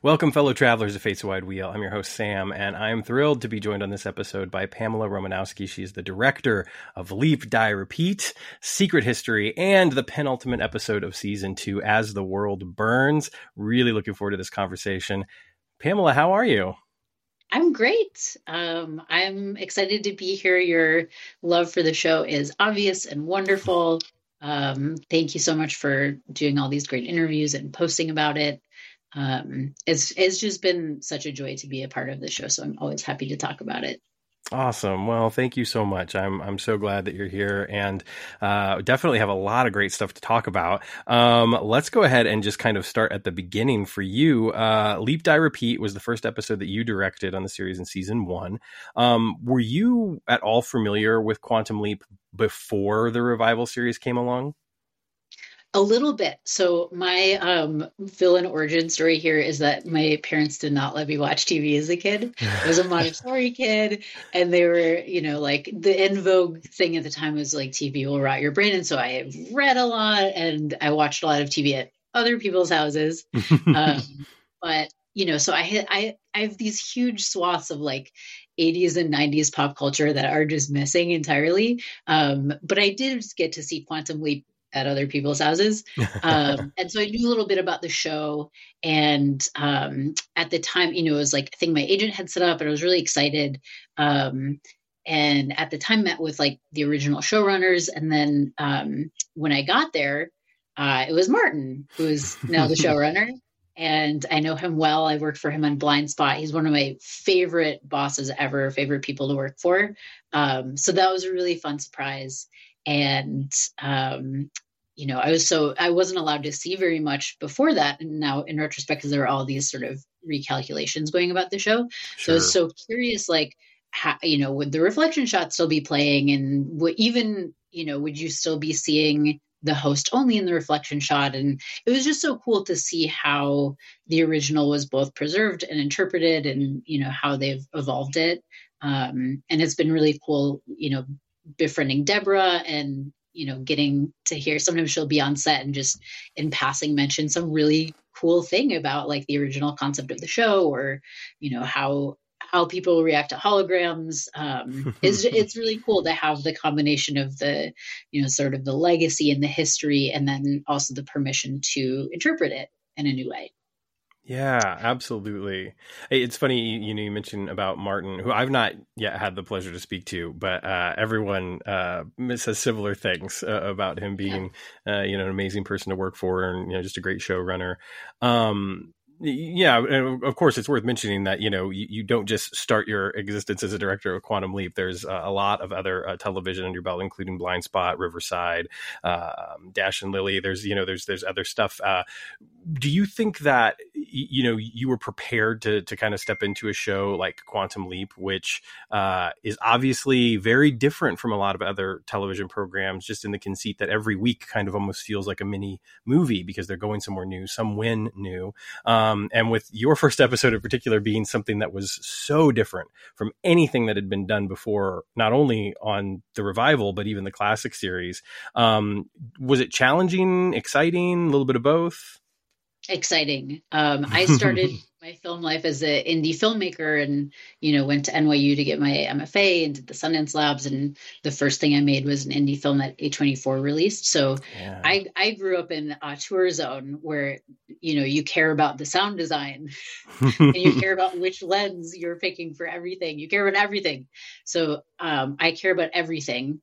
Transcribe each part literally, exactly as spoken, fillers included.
Welcome, fellow travelers of Fate's Wide Wheel. I'm your host, Sam, and I'm thrilled to be joined on this episode by Pamela Romanowski. She's the director of Leap, Die, Repeat, Secret History, and the penultimate episode of season two, As the World Burns. Really looking forward to this conversation. Pamela, how are you? I'm great. Um, I'm excited to be here. Your love for the show is obvious and wonderful. Um, thank you so much for doing all these great interviews and posting about it. Um, it's it's just been such a joy to be a part of the show, so I'm always happy to talk about it. Awesome. Well, thank you so much. I'm I'm so glad that you're here, and uh, definitely have a lot of great stuff to talk about. Um, let's go ahead and just kind of start at the beginning for you. Uh, Leap, Die, Repeat was the first episode that you directed on the series in season one. Um, were you at all familiar with Quantum Leap before the revival series came along? A little bit. So my um, villain origin story here is that my parents did not let me watch T V as a kid. I was a Montessori kid, and they were, you know, like the in vogue thing at the time was like T V will rot your brain. And so I read a lot and I watched a lot of T V at other people's houses. Um, but, you know, so I had, I, I have these huge swaths of like eighties and nineties pop culture that are just missing entirely. Um, but I did get to see Quantum Leap at other people's houses. Um, and so I knew a little bit about the show. And um, at the time, you know, it was like, I think my agent had set up and I was really excited. Um, and at the time met with like the original showrunners. And then um, when I got there, uh, it was Martin, who is now the showrunner. And I know him well. I worked for him on Blind Spot. He's one of my favorite bosses ever, favorite people to work for. Um, so that was a really fun surprise. And, um, you know, I was so, I wasn't allowed to see very much before that. And now in retrospect, because there were all these sort of recalculations going about the show. Sure. So I was so curious, like, how, you know, would the reflection shot still be playing? And would even, you know, would you still be seeing the host only in the reflection shot? And it was just so cool to see how the original was both preserved and interpreted and, you know, how they've evolved it. Um, and it's been really cool, you know, befriending Deborah and, you know, getting to hear, sometimes she'll be on set and just in passing mention some really cool thing about like the original concept of the show, or, you know, how, how people react to holograms. Um, it's, it's really cool to have the combination of the, you know, sort of the legacy and the history, and then also the permission to interpret it in a new way. Yeah, absolutely. It's funny, you know, you mentioned about Martin, who I've not yet had the pleasure to speak to, but uh, everyone uh, says similar things uh, about him being, uh, you know, an amazing person to work for, and, you know, just a great showrunner. Um, Yeah, and of course, it's worth mentioning that, you know, you, you don't just start your existence as a director of Quantum Leap. There's uh, a lot of other uh, television under your belt, including Blind Spot, Riverside, uh, Dash and Lily. There's, you know, there's there's other stuff. Uh, do you think that, you know, you were prepared to to kind of step into a show like Quantum Leap, which uh, is obviously very different from a lot of other television programs, just in the conceit that every week kind of almost feels like a mini movie because they're going somewhere new, some win new. Um, Um, and with your first episode in particular being something that was so different from anything that had been done before, not only on the revival, but even the classic series. Um, was it challenging, exciting, a little bit of both? Exciting. Um, I started my film life as an indie filmmaker and, you know, went to N Y U to get my M F A and did the Sundance Labs. And the first thing I made was an indie film that A twenty-four released. So yeah. I, I grew up in a tour zone where, you know, you care about the sound design and you care about which lens you're picking for everything. You care about everything. So um, I care about everything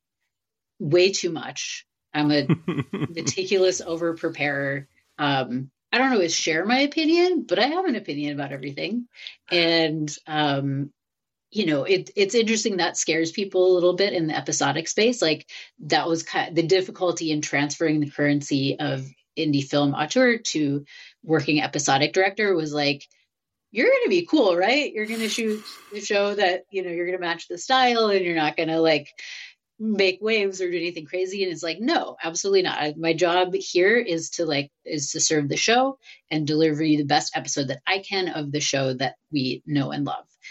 way too much. I'm a meticulous over preparer. Um, I don't always share my opinion, but I have an opinion about everything. And, um, you know, it, it's interesting that scares people a little bit in the episodic space. Like that was kind of the difficulty in transferring the currency of indie film auteur to working episodic director was like, you're going to be cool, right? You're going to shoot the show that, you know, you're going to match the style and you're not going to like make waves or do anything crazy. And it's like, no, absolutely not. My job here is to like, is to serve the show and deliver you the best episode that I can of the show that we know and love.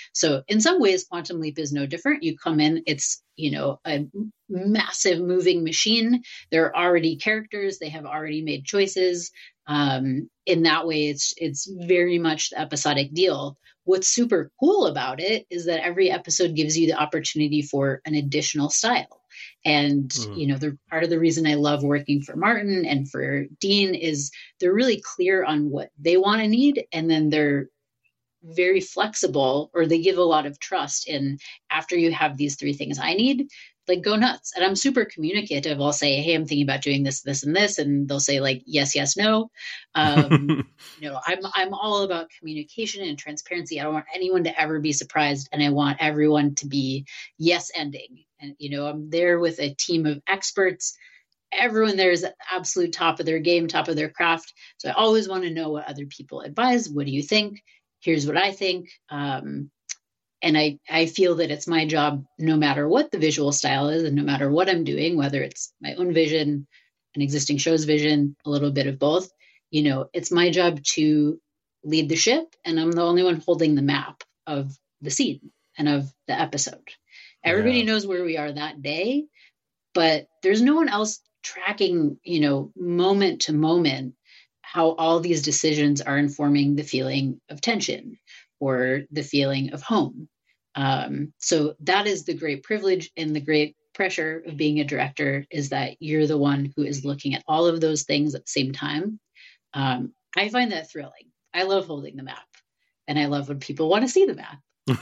So in some ways, Quantum Leap is no different. You come in, it's, you know, a massive moving machine. There are already characters. They have already made choices. Um, in that way, it's it's very much the episodic deal. What's super cool about it is that every episode gives you the opportunity for an additional style. And, mm. you know, the part of the reason I love working for Martin and for Dean is they're really clear on what they want to need. And then they're very flexible, or they give a lot of trust in, after you have these three things I need, like, go nuts. And I'm super communicative. I'll say, hey, I'm thinking about doing this, this, and this. And they'll say, like, yes, yes, no. Um, you know, I'm, I'm all about communication and transparency. I don't want anyone to ever be surprised. And I want everyone to be yes ending. And, you know, I'm there with a team of experts. Everyone there is at the absolute top of their game, top of their craft. So I always want to know what other people advise. What do you think? Here's what I think. Um, And I, I feel that it's my job, no matter what the visual style is and no matter what I'm doing, whether it's my own vision, an existing show's vision, a little bit of both, you know, it's my job to lead the ship. And I'm the only one holding the map of the scene and of the episode. Everybody yeah. knows where we are that day, but there's no one else tracking, you know, moment to moment, how all these decisions are informing the feeling of tension or the feeling of home. Um, so that is the great privilege and the great pressure of being a director, is that you're the one who is looking at all of those things at the same time. Um, I find that thrilling. I love holding the map, and I love when people want to see the map.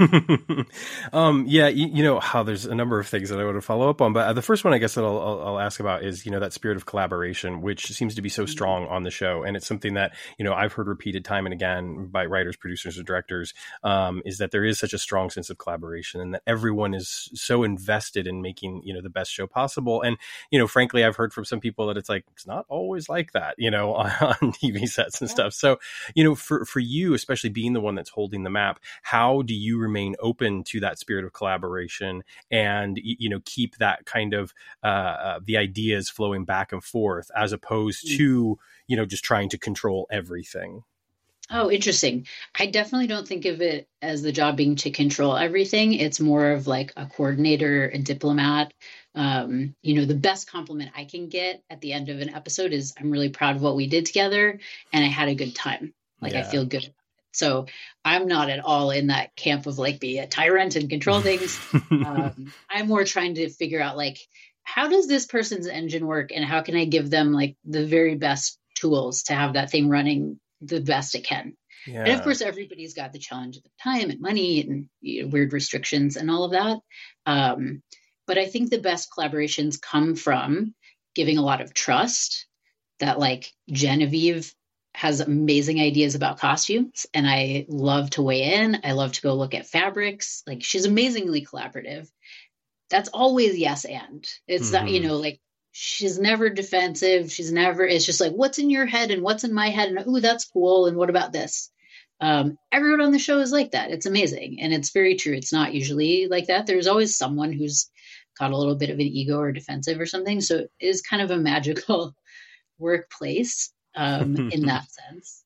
um, yeah, you, you know how there's a number of things that I want to follow up on, but the first one I guess that I'll, I'll, I'll ask about is, you know, that spirit of collaboration, which seems to be so strong on the show. And it's something that, you know, I've heard repeated time and again by writers, producers, and directors, um, is that there is such a strong sense of collaboration and that everyone is so invested in making, you know, the best show possible. And, you know, frankly, I've heard from some people that it's like, it's not always like that, you know, on, on T V sets and yeah. stuff. So, you know, for, for you, especially being the one that's holding the map, how do you remain open to that spirit of collaboration and, you know, keep that kind of uh, uh, the ideas flowing back and forth, as opposed to, you know, just trying to control everything? Oh, interesting. I definitely don't think of it as the job being to control everything. It's more of like a coordinator, a diplomat. Um, you know, the best compliment I can get at the end of an episode is, I'm really proud of what we did together and I had a good time. Like, yeah. I feel good. So I'm not at all in that camp of like be a tyrant and control things. um, I'm more trying to figure out, like, how does this person's engine work and how can I give them like the very best tools to have that thing running the best it can. Yeah. And of course, everybody's got the challenge of time and money and, you know, weird restrictions and all of that. Um, but I think the best collaborations come from giving a lot of trust. That, like, Genevieve has amazing ideas about costumes and I love to weigh in. I love to go look at fabrics. Like, she's amazingly collaborative. That's always yes and. It's mm-hmm. not, you know, like, she's never defensive. She's never, it's just like, what's in your head and what's in my head? And, ooh, that's cool. And what about this? Um, everyone on the show is like that. It's amazing. And it's very true. It's not usually like that. There's always someone who's got a little bit of an ego or defensive or something. So it is kind of a magical workplace. Um, in that sense.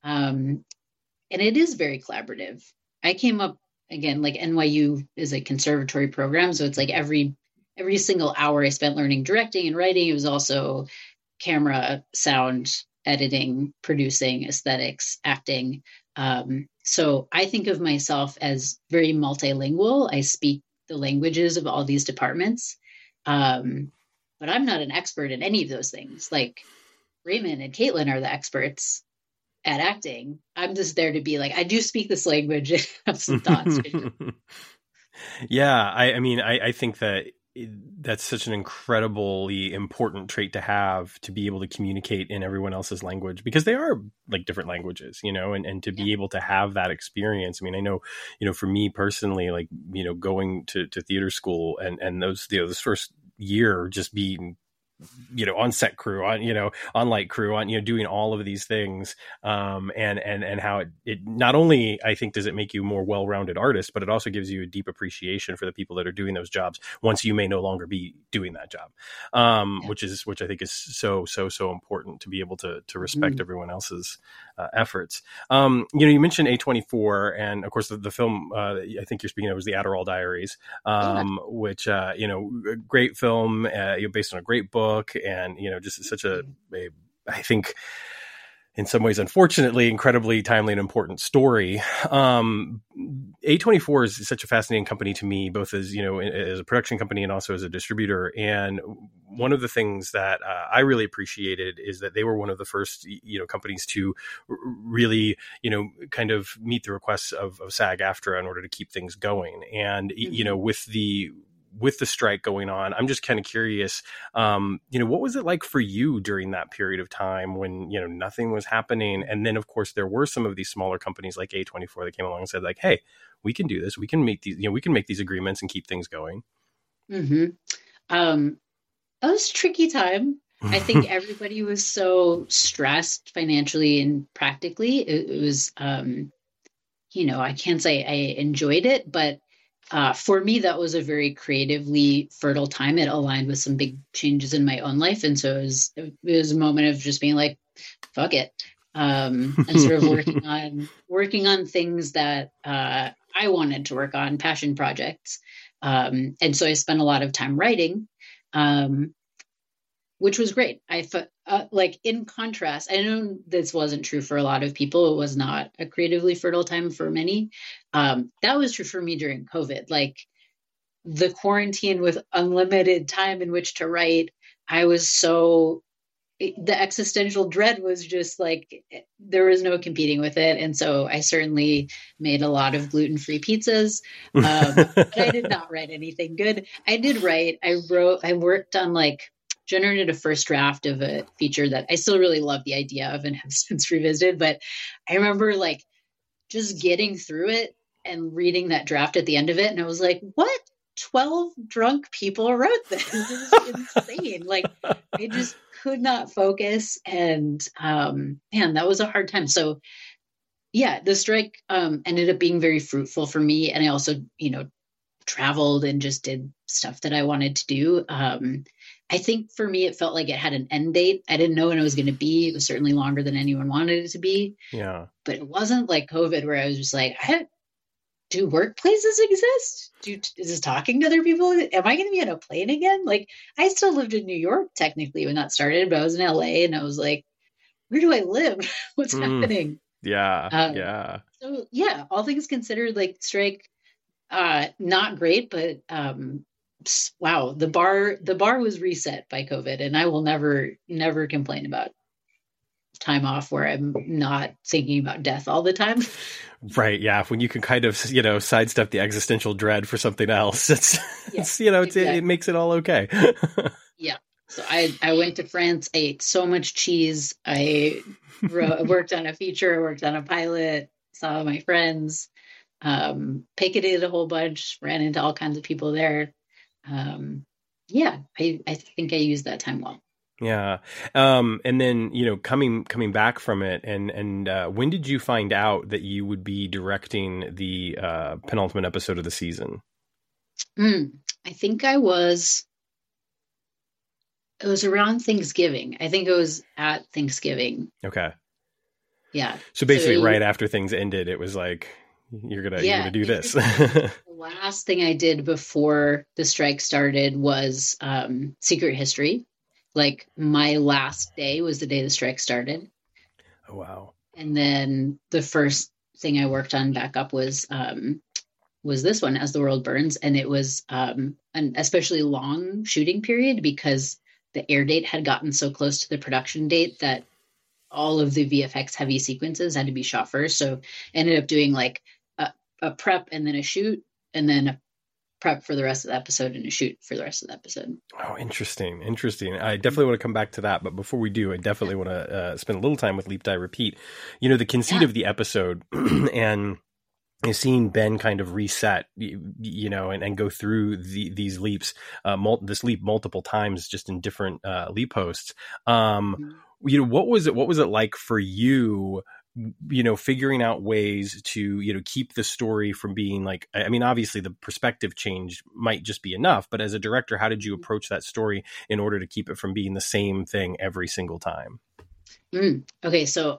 Um, and it is very collaborative. I came up, again, like, N Y U is a conservatory program. So it's like every, every single hour I spent learning directing and writing. It was also camera, sound, editing, producing, aesthetics, acting. Um, so I think of myself as very multilingual. I speak the languages of all these departments. Um, but I'm not an expert in any of those things. Like, Raymond and Caitlin are the experts at acting. I'm just there to be like, I do speak this language and have some thoughts. yeah. I, I mean, I, I think that that's such an incredibly important trait to have, to be able to communicate in everyone else's language, because they are like different languages, you know, and, and to be yeah. able to have that experience. I mean, I know, you know, for me personally, like, you know, going to, to theater school and, and those, you know, this first year just being, you know, on set crew, on, you know, on light crew, on, you know, doing all of these things. Um, and, and, and how it, it not only, I think, does it make you a more well-rounded artist, but it also gives you a deep appreciation for the people that are doing those jobs once you may no longer be doing that job. Um, yeah. which is, which I think is so, so, so important, to be able to, to respect mm. everyone else's, uh, efforts. Um, you know, you mentioned A twenty-four, and of course the, the film uh, I think you're speaking of was the Adderall Diaries, um, yeah. which uh, you know, a great film, uh, you know, based on a great book, and you know, just such a, a I think, in some ways, unfortunately, incredibly timely and important story. Um, A twenty-four is such a fascinating company to me, both as, you know, as a production company and also as a distributor. And one of the things that uh, I really appreciated is that they were one of the first, you know, companies to r- really, you know, kind of meet the requests of, of SAG-AFTRA in order to keep things going. And, mm-hmm. you know, with the with the strike going on, I'm just kind of curious, um, you know, what was it like for you during that period of time when, you know, nothing was happening? And then, of course, there were some of these smaller companies like A twenty-four that came along and said, like, hey, we can do this. We can make these, you know, we can make these agreements and keep things going. Mm-hmm. Um, that was a tricky time. I think everybody was so stressed financially and practically. It, it was, um, you know, I can't say I enjoyed it, but Uh, for me, that was a very creatively fertile time. It aligned with some big changes in my own life. And so it was, it was a moment of just being like, fuck it. Um, and sort of working on, working on things that uh, I wanted to work on, passion projects. Um, and so I spent a lot of time writing, um, which was great. I uh, like in contrast, I know this wasn't true for a lot of people. It was not a creatively fertile time for many. Um, that was true for me during COVID. Like the quarantine with unlimited time in which to write, I was so, the existential dread was just like, there was no competing with it. And so I certainly made a lot of gluten-free pizzas. Um, but I did not write anything good. I did write, I wrote, I worked on like, generated a first draft of a feature that I still really love the idea of and have since revisited. But I remember like just getting through it and reading that draft at the end of it. And I was like, what? twelve drunk people wrote this. This is insane. Like I just could not focus. And um, man, that was a hard time. So yeah, the strike um, ended up being very fruitful for me. And I also, you know, traveled and just did stuff that I wanted to do. Um, I think for me, it felt like it had an end date. I didn't know when it was going to be. It was certainly longer than anyone wanted it to be. Yeah. But it wasn't like COVID where I was just like, I, do workplaces exist? Do, is this talking to other people? Am I going to be on a plane again? Like I still lived in New York technically when that started, but I was in L A and I was like, where do I live? What's mm, happening? Yeah. Um, yeah. So yeah, all things considered, like strike, uh, not great, but um, wow, the bar, the bar was reset by COVID, and I will never, never complain about time off where I'm not thinking about death all the time. Right. Yeah. When you can kind of, you know, sidestep the existential dread for something else, it's, yeah, it's you know, it's, exactly. it, it makes it all okay. Yeah. So I, I went to France, I ate so much cheese. I wrote, worked on a feature, worked on a pilot, saw my friends, um, picketed a whole bunch, ran into all kinds of people there. Um, yeah, I, I think I used that time well. Yeah. Um, and then, you know, coming, coming back from it and, and, uh, when did you find out that you would be directing the, uh, penultimate episode of the season? Mm, I think I was, it was around Thanksgiving. I think it was at Thanksgiving. Okay. Yeah. So basically so, right after things ended, it was like, you're going to, yeah, you're going to do this. The last thing I did before the strike started was, um, Secret History. Like my last day was the day the strike started. Oh, wow. And then the first thing I worked on back up was, um, was this one, As the World Burns. And it was, um, an especially long shooting period because the air date had gotten so close to the production date that all of the V F X heavy sequences had to be shot first. So I ended up doing like a, a prep and then a shoot and then a prep for the rest of the episode and a shoot for the rest of the episode. Oh, interesting. Interesting. I definitely want to come back to that. But before we do, I definitely yeah. want to uh, spend a little time with Leap, Die, Repeat. You know, the conceit yeah. of the episode and seeing Ben kind of reset, you, you know, and, and go through the, these leaps, uh, mul- this leap multiple times just in different uh, leap hosts. Um, mm-hmm. You know, what was it, what was it like for you, you know, figuring out ways to, you know, keep the story from being like, I mean, obviously the perspective change might just be enough, but as a director, how did you approach that story in order to keep it from being the same thing every single time? Mm, okay. So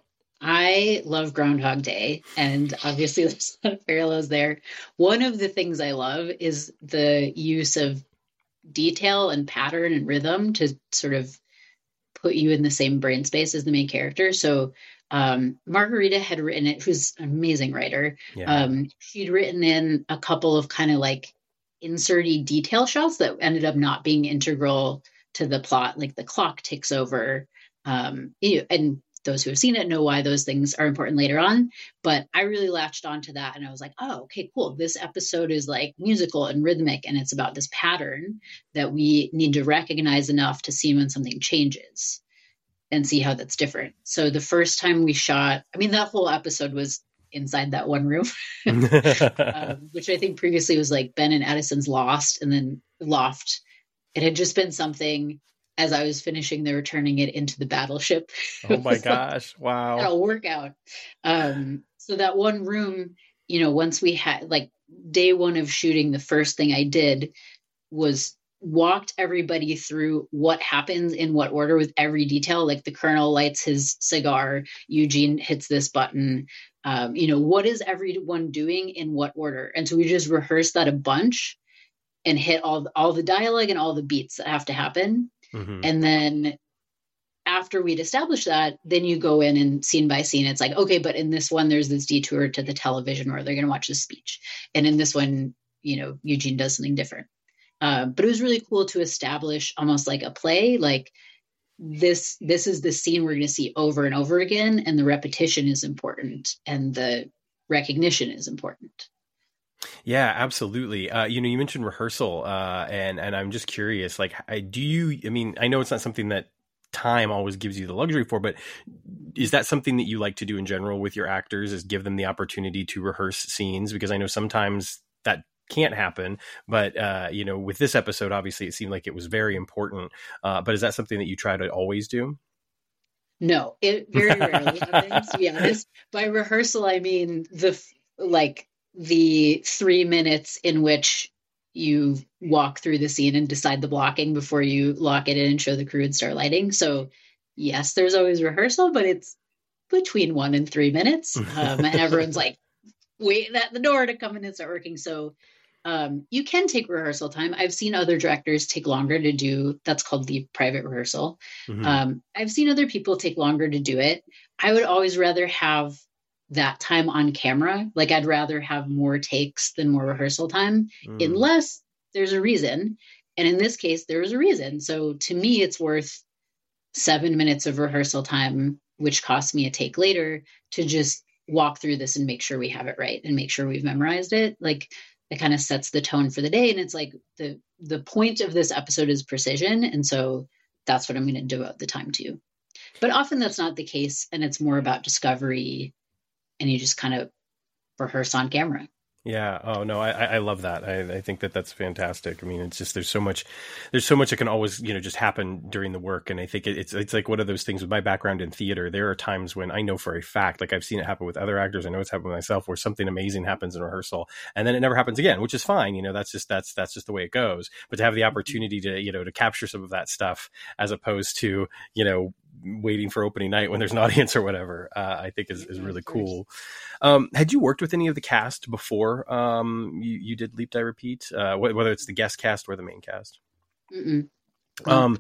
I love Groundhog Day, and obviously there's a lot of parallels there. One of the things I love is the use of detail and pattern and rhythm to sort of put you in the same brain space as the main character. So um, Margarita had written it, who's an amazing writer. Yeah. Um, she'd written in a couple of kind of like inserty detail shots that ended up not being integral to the plot, like the clock ticks over. Um, you know, and those who have seen it know why those things are important later on. But I really latched onto that and I was like, oh, okay, cool. This episode is like musical and rhythmic, and it's about this pattern that we need to recognize enough to see when something changes and see how that's different. So the first time we shot, I mean, that whole episode was inside that one room, um, which I think previously was like Ben and Addison's Lost and then Loft. It had just been something. As I was finishing, they were turning it into the battleship. Oh my gosh. Wow. That'll work out. Um, so that one room, you know, once we had like day one of shooting, the first thing I did was walked everybody through what happens in what order with every detail. Like the Colonel lights his cigar, Eugene hits this button. Um, you know, what is everyone doing in what order? And so we just rehearsed that a bunch and hit all all the dialogue and all the beats that have to happen. Mm-hmm. And then after we'd established that, then you go in and scene by scene, it's like, okay, but in this one, there's this detour to the television where they're going to watch this speech. And in this one, you know, Eugene does something different. Uh, but it was really cool to establish almost like a play, like this, this is the scene we're going to see over and over again. And the repetition is important and the recognition is important. Yeah, absolutely. Uh, you know, you mentioned rehearsal, uh, and and I'm just curious, like, I, do you? I mean, I know it's not something that time always gives you the luxury for, but is that something that you like to do in general with your actors? Is give them the opportunity to rehearse scenes? Because I know sometimes that can't happen, but uh, you know, with this episode, obviously, it seemed like it was very important. Uh, but is that something that you try to always do? No, it very rarely happens. To be honest, by rehearsal, I mean the like. the three minutes in which you walk through the scene and decide the blocking before you lock it in and show the crew and start lighting. So yes, there's always rehearsal, but it's between one and three minutes. Um, and everyone's like waiting at the door to come in and start working. So um, you can take rehearsal time. I've seen other directors take longer to do, that's called the private rehearsal. Mm-hmm. Um, I've seen other people take longer to do it. I would always rather have that time on camera. Like I'd rather have more takes than more rehearsal time, mm. unless there's a reason. And in this case, there was a reason. So to me, it's worth seven minutes of rehearsal time, which costs me a take later, to just walk through this and make sure we have it right and make sure we've memorized it. Like it kind of sets the tone for the day. And it's like the, the point of this episode is precision. And so that's what I'm going to devote the time to. But often that's not the case. And it's more about discovery, and you just kind of rehearse on camera. Yeah. Oh no, I, I love that. I, I think that that's fantastic. I mean, it's just, there's so much, there's so much that can always, you know, just happen during the work. And I think it, it's, it's like one of those things with my background in theater. There are times when I know for a fact, like I've seen it happen with other actors. I know it's happened with myself, where something amazing happens in rehearsal and then it never happens again, which is fine. You know, that's just, that's, that's just the way it goes. But to have the opportunity to, you know, to capture some of that stuff as opposed to, you know, waiting for opening night when there's an audience or whatever, uh, I think is, is really cool. Um, had you worked with any of the cast before um, you, you did Leap, Die, Repeat, uh, wh- whether it's the guest cast or the main cast? Mm-mm. Um,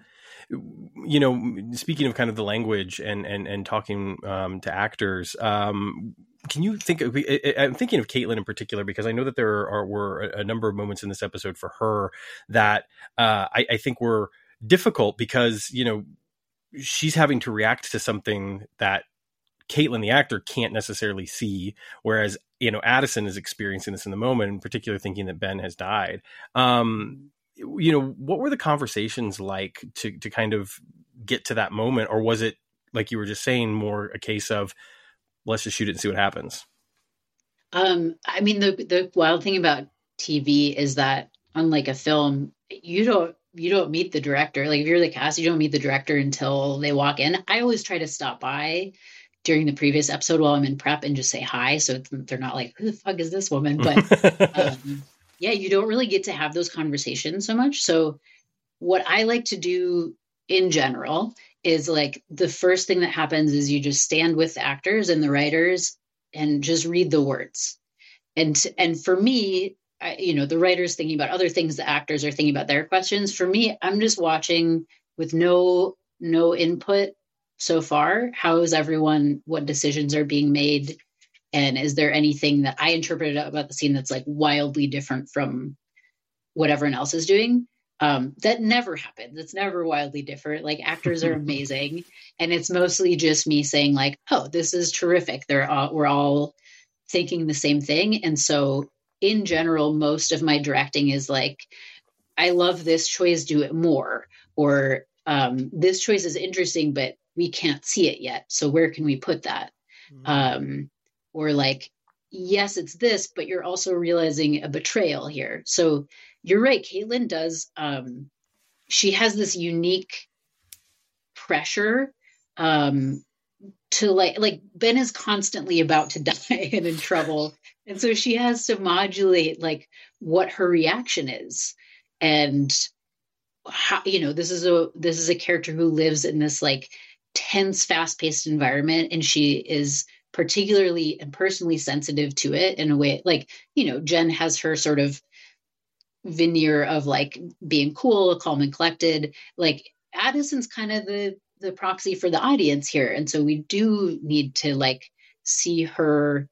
you know, speaking of kind of the language and, and, and talking um, to actors, um, can you think of, I'm thinking of Caitlin in particular, because I know that there are, were a number of moments in this episode for her that uh, I, I think were difficult because, you know, she's having to react to something that Caitlin, the actor, can't necessarily see. Whereas, you know, Addison is experiencing this in the moment, in particular thinking that Ben has died. Um, you know, what were the conversations like to, to kind of get to that moment? Or was it, like you were just saying, more a case of, let's just shoot it and see what happens? Um, I mean, the, the wild thing about T V is that unlike a film, you don't, you don't meet the director. Like if you're the cast, you don't meet the director until they walk in. I always try to stop by during the previous episode while I'm in prep and just say hi. So they're not like, who the fuck is this woman? But um, yeah, you don't really get to have those conversations so much. So what I like to do in general is like the first thing that happens is you just stand with the actors and the writers and just read the words. And and for me, I, you know, the writers thinking about other things, the actors are thinking about their questions. For me, I'm just watching with no no input so far. How is everyone? What decisions are being made? And is there anything that I interpreted about the scene that's like wildly different from what everyone else is doing? Um, that never happens. It's never wildly different. Like actors are amazing. And it's mostly just me saying like, oh, this is terrific. They're all, we're all thinking the same thing. And so in general, most of my directing is like, I love this choice, do it more. Or um, this choice is interesting, but we can't see it yet. So where can we put that? Mm-hmm. Um, or like, yes, it's this, but you're also realizing a betrayal here. So you're right. Caitlin does. Um, she has this unique pressure um, to like, like Ben is constantly about to die and in trouble. And so she has to modulate like what her reaction is. And how, you know, this is a, this is a character who lives in this like tense, fast paced environment. And she is particularly and personally sensitive to it in a way like, you know, Jen has her sort of veneer of like being cool, calm and collected. Like Addison's kind of the the proxy for the audience here. And so we do need to like see her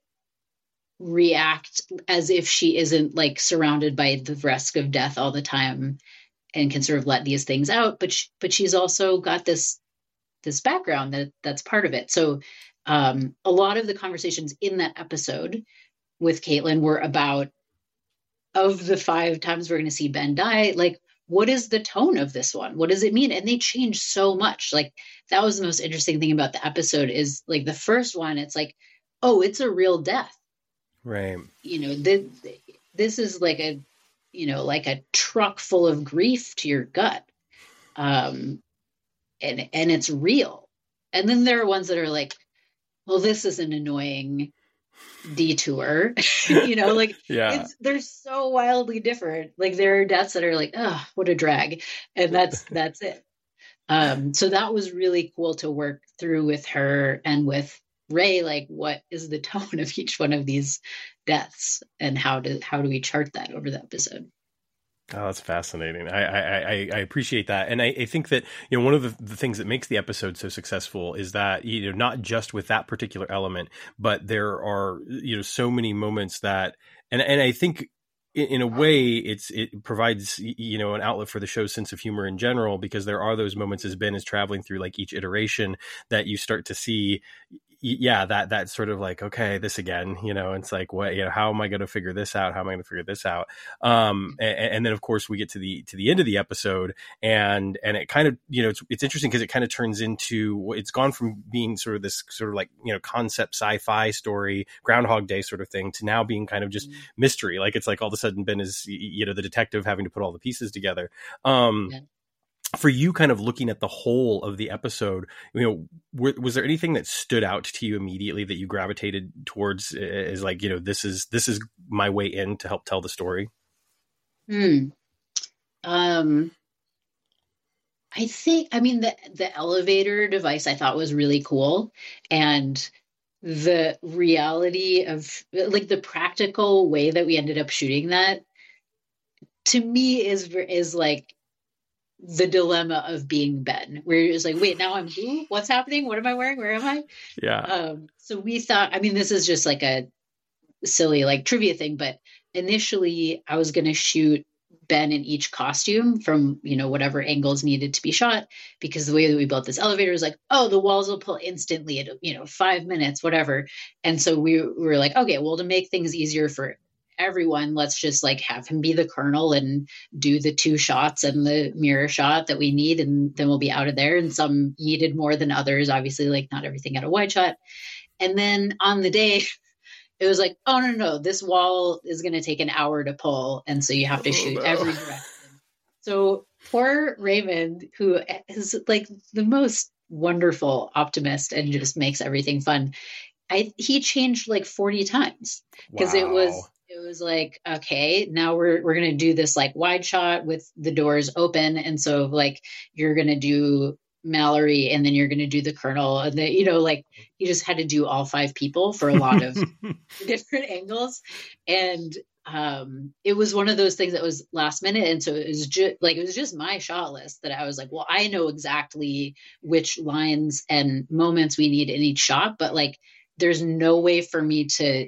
react as if she isn't like surrounded by the risk of death all the time and can sort of let these things out. But, she, but she's also got this, this background that that's part of it. So um, a lot of the conversations in that episode with Caitlin were about, of the five times we're going to see Ben die, like, what is the tone of this one? What does it mean? And they change so much. Like, that was the most interesting thing about the episode is like the first one, it's like, oh, it's a real death. Right. You know, this, this is like a, you know, like a truck full of grief to your gut. Um, and, and it's real. And then there are ones that are like, well, this is an annoying detour, you know, like yeah. it's, they're so wildly different. Like there are deaths that are like, oh, what a drag. And that's, that's it. Um, so that was really cool to work through with her and with Ray, like what is the tone of each one of these deaths and how do, how do we chart that over the episode? Oh, that's fascinating. I, I, I appreciate that. And I, I think that, you know, one of the, the things that makes the episode so successful is that, you know, not just with that particular element, but there are, you know, so many moments that, and, and I think in, in a way it's, it provides, you know, an outlet for the show's sense of humor in general, because there are those moments as Ben is traveling through like each iteration that you start to see, yeah, that, that sort of like, okay, this again, you know, it's like, what, you know, how am I going to figure this out? How am I going to figure this out? Um, and, and then of course we get to the, to the end of the episode and, and it kind of, you know, it's, it's interesting because it kind of turns into, it's gone from being sort of this sort of like, you know, concept sci-fi story, Groundhog Day sort of thing to now being kind of just mm-hmm. mystery. Like, it's like all of a sudden Ben is, you know, the detective having to put all the pieces together. Um, yeah. For you kind of looking at the whole of the episode, you know, w- was there anything that stood out to you immediately that you gravitated towards as like, you know, this is, this is my way in to help tell the story? Hmm. Um, I think, I mean, the, the elevator device I thought was really cool. And the reality of like the practical way that we ended up shooting that to me is, is like, the dilemma of being Ben, where you're just like, wait, now I'm who? What's happening? What am I wearing? Where am I? Yeah. Um, so we thought, I mean, this is just like a silly, like trivia thing, but initially I was going to shoot Ben in each costume from, you know, whatever angles needed to be shot, because the way that we built this elevator is like, oh, the walls will pull instantly at, you know, five minutes, whatever. And so we, we were like, okay, well, to make things easier for everyone, let's just like have him be the colonel and do the two shots and the mirror shot that we need, and then we'll be out of there. And some needed more than others, obviously, like not everything had a wide shot. And then on the day it was like, oh no, no, this wall is going to take an hour to pull, and so you have to shoot oh, no. every direction. So poor Raymond, who is like the most wonderful optimist and just makes everything fun, I he changed like forty times because wow. it was It was like, okay, now we're we're gonna do this like wide shot with the doors open, and so like you're gonna do Mallory, and then you're going to do the Colonel, and then, you know, like he just had to do all five people for a lot of different angles. And um, it was one of those things that was last minute. And so it was just like, it was just my shot list that I was like, well, I know exactly which lines and moments we need in each shot, but like, there's no way for me to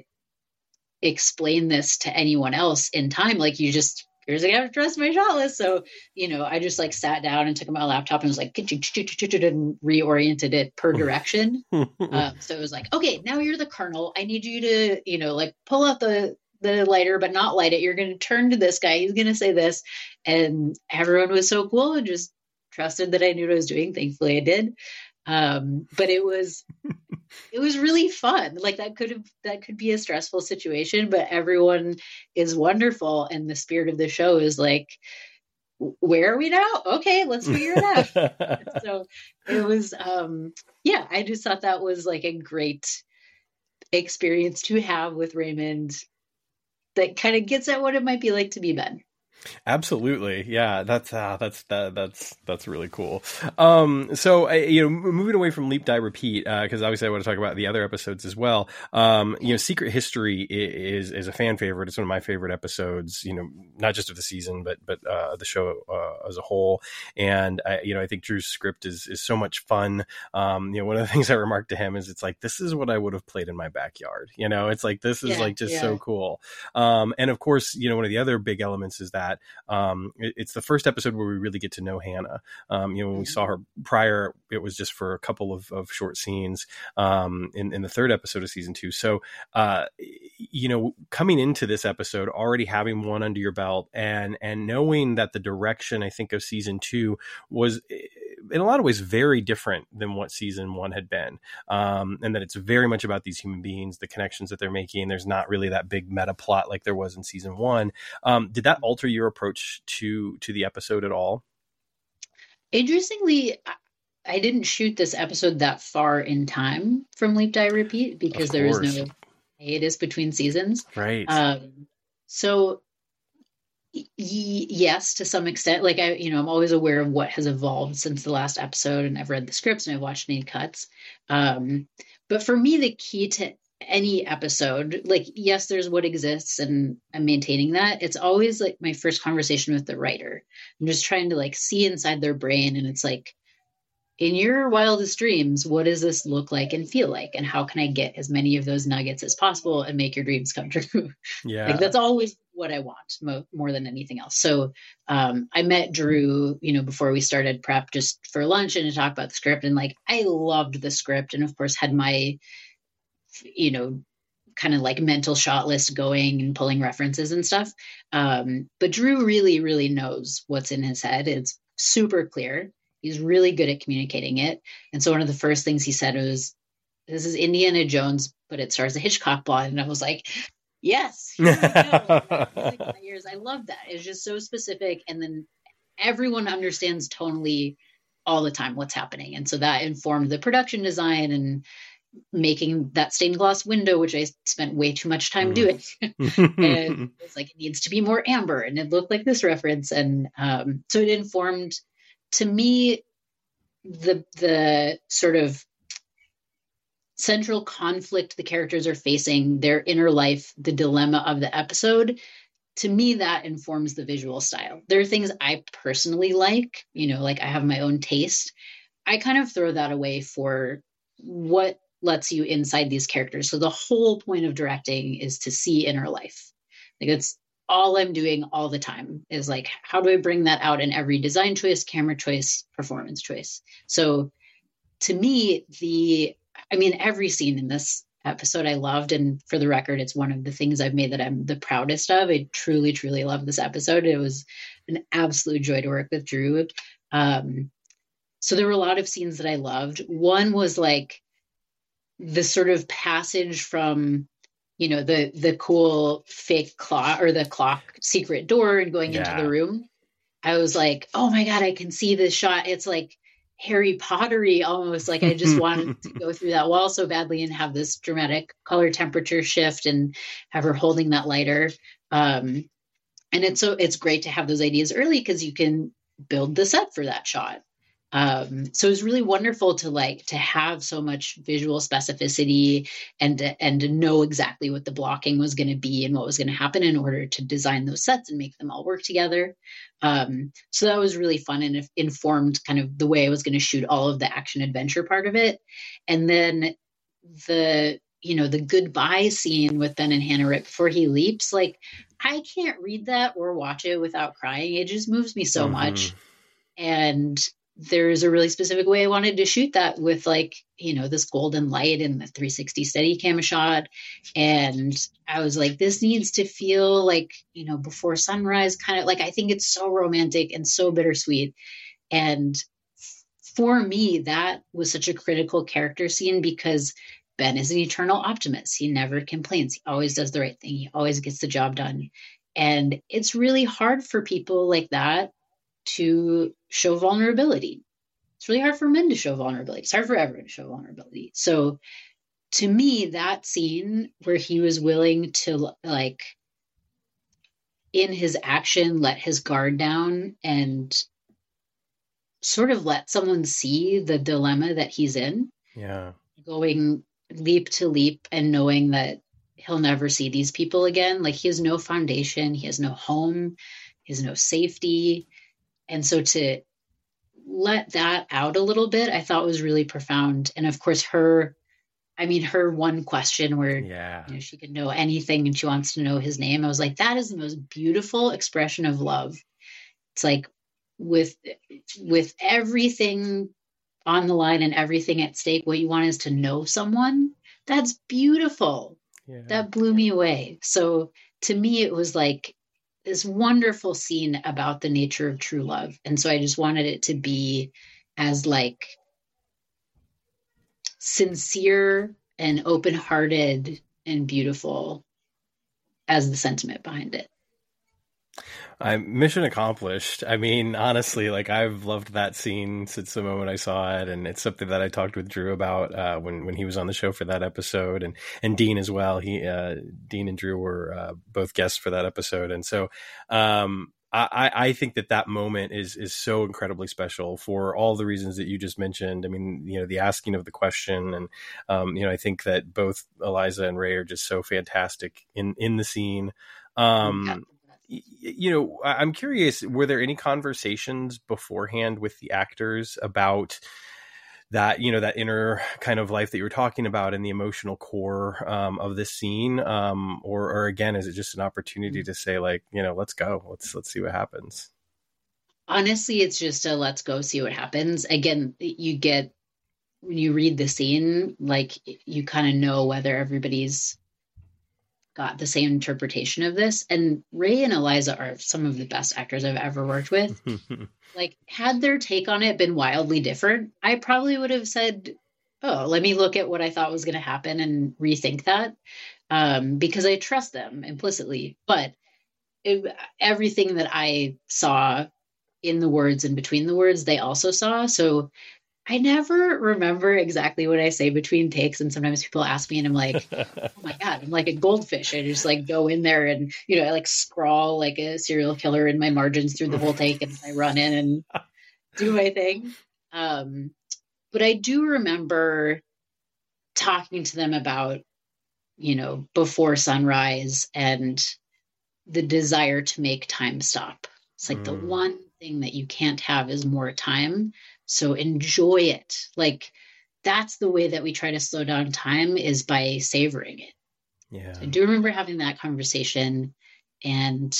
explain this to anyone else in time. Like, you just, you're just like, I have to trust my shot list. So, you know, I just like sat down and took my laptop and was like, and reoriented it per direction. um, so it was like, okay, now you're the Colonel. I need you to, you know, like pull out the, the lighter, but not light it. You're going to turn to this guy. He's going to say this. And everyone was so cool and just trusted that I knew what I was doing. Thankfully I did. Um, but it was, it was really fun. Like that could have, that could be a stressful situation, but everyone is wonderful. And the spirit of the show is like, where are we now? Okay, let's figure it out. So it was, um, yeah, I just thought that was like a great experience to have with Raymond that kind of gets at what it might be like to be Ben. Absolutely. Yeah, that's uh, that's that, that's that's really cool. Um, so uh, you know, moving away from Leap Die Repeat, because uh, obviously I want to talk about the other episodes as well. Um, you know, Secret History is is a fan favorite. It's one of my favorite episodes. You know, not just of the season, but but uh, the show uh, as a whole. And I, you know, I think Drew's script is is so much fun. Um, you know, one of the things I remarked to him is it's like, this is what I would have played in my backyard. You know, it's like, this is yeah, like just yeah. so cool. Um, and of course, you know, one of the other big elements is that Um, it, it's the first episode where we really get to know Hannah. Um, you know, when we saw her prior, it was just for a couple of, of short scenes um, in, in the third episode of season two. So, uh, you know, coming into this episode, already having one under your belt and and knowing that the direction, I think, of season two was in a lot of ways very different than what season one had been, um, and that it's very much about these human beings, the connections that they're making. There's not really that big meta plot like there was in season one. Um, did that alter your approach to to the episode at all? Interestingly, I didn't shoot this episode that far in time from Leap Die Repeat because there was no hiatus between seasons. Right. Um, so y- yes, to some extent, like I, you know, I'm always aware of what has evolved since the last episode, and I've read the scripts and I've watched any cuts. Um, but for me, the key to any episode, like, yes, there's what exists and I'm maintaining that. It's always like my first conversation with the writer. I'm just trying to like see inside their brain. And it's like, in your wildest dreams, what does this look like and feel like? And how can I get as many of those nuggets as possible and make your dreams come true? Yeah. Like that's always what I want mo- more than anything else. So um, I met Drew, you know, before we started prep just for lunch and to talk about the script. And like, I loved the script and of course had my, you know, kind of like mental shot list going and pulling references and stuff. Um, but Drew really, really knows what's in his head. It's super clear. He's really good at communicating it. And so one of the first things he said was, this is Indiana Jones, but it stars a Hitchcock plot. And I was like, yes, here we go. Like my ears. I love that. It's just so specific. And then everyone understands tonally all the time what's happening. And so that informed the production design and making that stained glass window, which I spent way too much time mm. doing. And it's like, it needs to be more amber and it looked like this reference. And um, so it informed, to me, the the sort of central conflict the characters are facing, their inner life, the dilemma of the episode. To me, that informs the visual style. There are things I personally like, you know, like I have my own taste. I kind of throw that away for what lets you inside these characters. So the whole point of directing is to see inner life. Like it's all I'm doing all the time is like, how do I bring that out in every design choice, camera choice, performance choice? So to me, the, I mean, every scene in this episode I loved. And for the record, it's one of the things I've made that I'm the proudest of. I truly, truly love this episode. It was an absolute joy to work with Drew. Um, so there were a lot of scenes that I loved. One was like the sort of passage from, you know, the the cool fake clock or the clock secret door and going yeah. into the room. I was like, oh my God, I can see this shot. It's like Harry Pottery almost. Like I just wanted to go through that wall so badly and have this dramatic color temperature shift and have her holding that lighter. Um, and it's so it's great to have those ideas early because you can build the set for that shot. Um, so it was really wonderful to like to have so much visual specificity and and to know exactly what the blocking was going to be and what was going to happen in order to design those sets and make them all work together. Um, so that was really fun and informed kind of the way I was going to shoot all of the action adventure part of it. And then the you know the goodbye scene with Ben and Hannah right before he leaps, like I can't read that or watch it without crying. It just moves me so mm-hmm. much. And there's a really specific way I wanted to shoot that with like, you know, this golden light and the three sixty Steadicam shot. And I was like, this needs to feel like, you know, before sunrise, kind of like, I think it's so romantic and so bittersweet. And for me, that was such a critical character scene because Ben is an eternal optimist. He never complains. He always does the right thing. He always gets the job done. And it's really hard for people like that to show vulnerability. It's really hard for men to show vulnerability. It's hard for everyone to show vulnerability. So to me, that scene where he was willing to like in his action, let his guard down and sort of let someone see the dilemma that he's in. Yeah. Going leap to leap and knowing that he'll never see these people again. Like he has no foundation. He has no home. He has no safety. And so to let that out a little bit, I thought was really profound. And of course, her, I mean, her one question where yeah. you know, she could know anything and she wants to know his name. I was like, that is the most beautiful expression of love. It's like with, with everything on the line and everything at stake, what you want is to know someone. That's beautiful. Yeah. That blew me away. So to me, it was like, this wonderful scene about the nature of true love. And so I just wanted it to be as like sincere and open-hearted and beautiful as the sentiment behind it. I mission accomplished. I mean, honestly, like I've loved that scene since the moment I saw it, and it's something that I talked with Drew about uh, when when he was on the show for that episode, and and Dean as well. He uh, Dean and Drew were uh, both guests for that episode, and so um, I, I think that that moment is is so incredibly special for all the reasons that you just mentioned. I mean, you know, the asking of the question, and um, you know, I think that both Eliza and Ray are just so fantastic in in the scene. Um, yeah. You know, I'm curious, were there any conversations beforehand with the actors about that, you know, that inner kind of life that you were talking about and the emotional core um, of this scene? Um, or, or again, is it just an opportunity to say like, you know, let's go, let's, let's see what happens? Honestly, it's just a let's go see what happens. Again, you get, when you read the scene, like you kind of know whether everybody's got the same interpretation of this. And Ray and Eliza are some of the best actors I've ever worked with. Like, had their take on it been wildly different, I probably would have said, oh, let me look at what I thought was going to happen and rethink that, um, because I trust them implicitly. But it, everything that I saw in the words and between the words, they also saw. So I never remember exactly what I say between takes. And sometimes people ask me and I'm like, oh my God, I'm like a goldfish. I just like go in there and, you know, I like scrawl like a serial killer in my margins through the whole take and I run in and do my thing. Um, but I do remember talking to them about, you know, before sunrise and the desire to make time stop. It's like mm. the one thing that you can't have is more time. So enjoy it. Like that's the way that we try to slow down time is by savoring it. Yeah. So I do remember having that conversation, and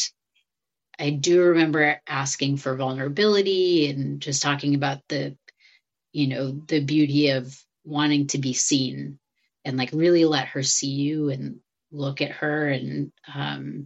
I do remember asking for vulnerability and just talking about the, you know, the beauty of wanting to be seen and like really let her see you and look at her. And, um,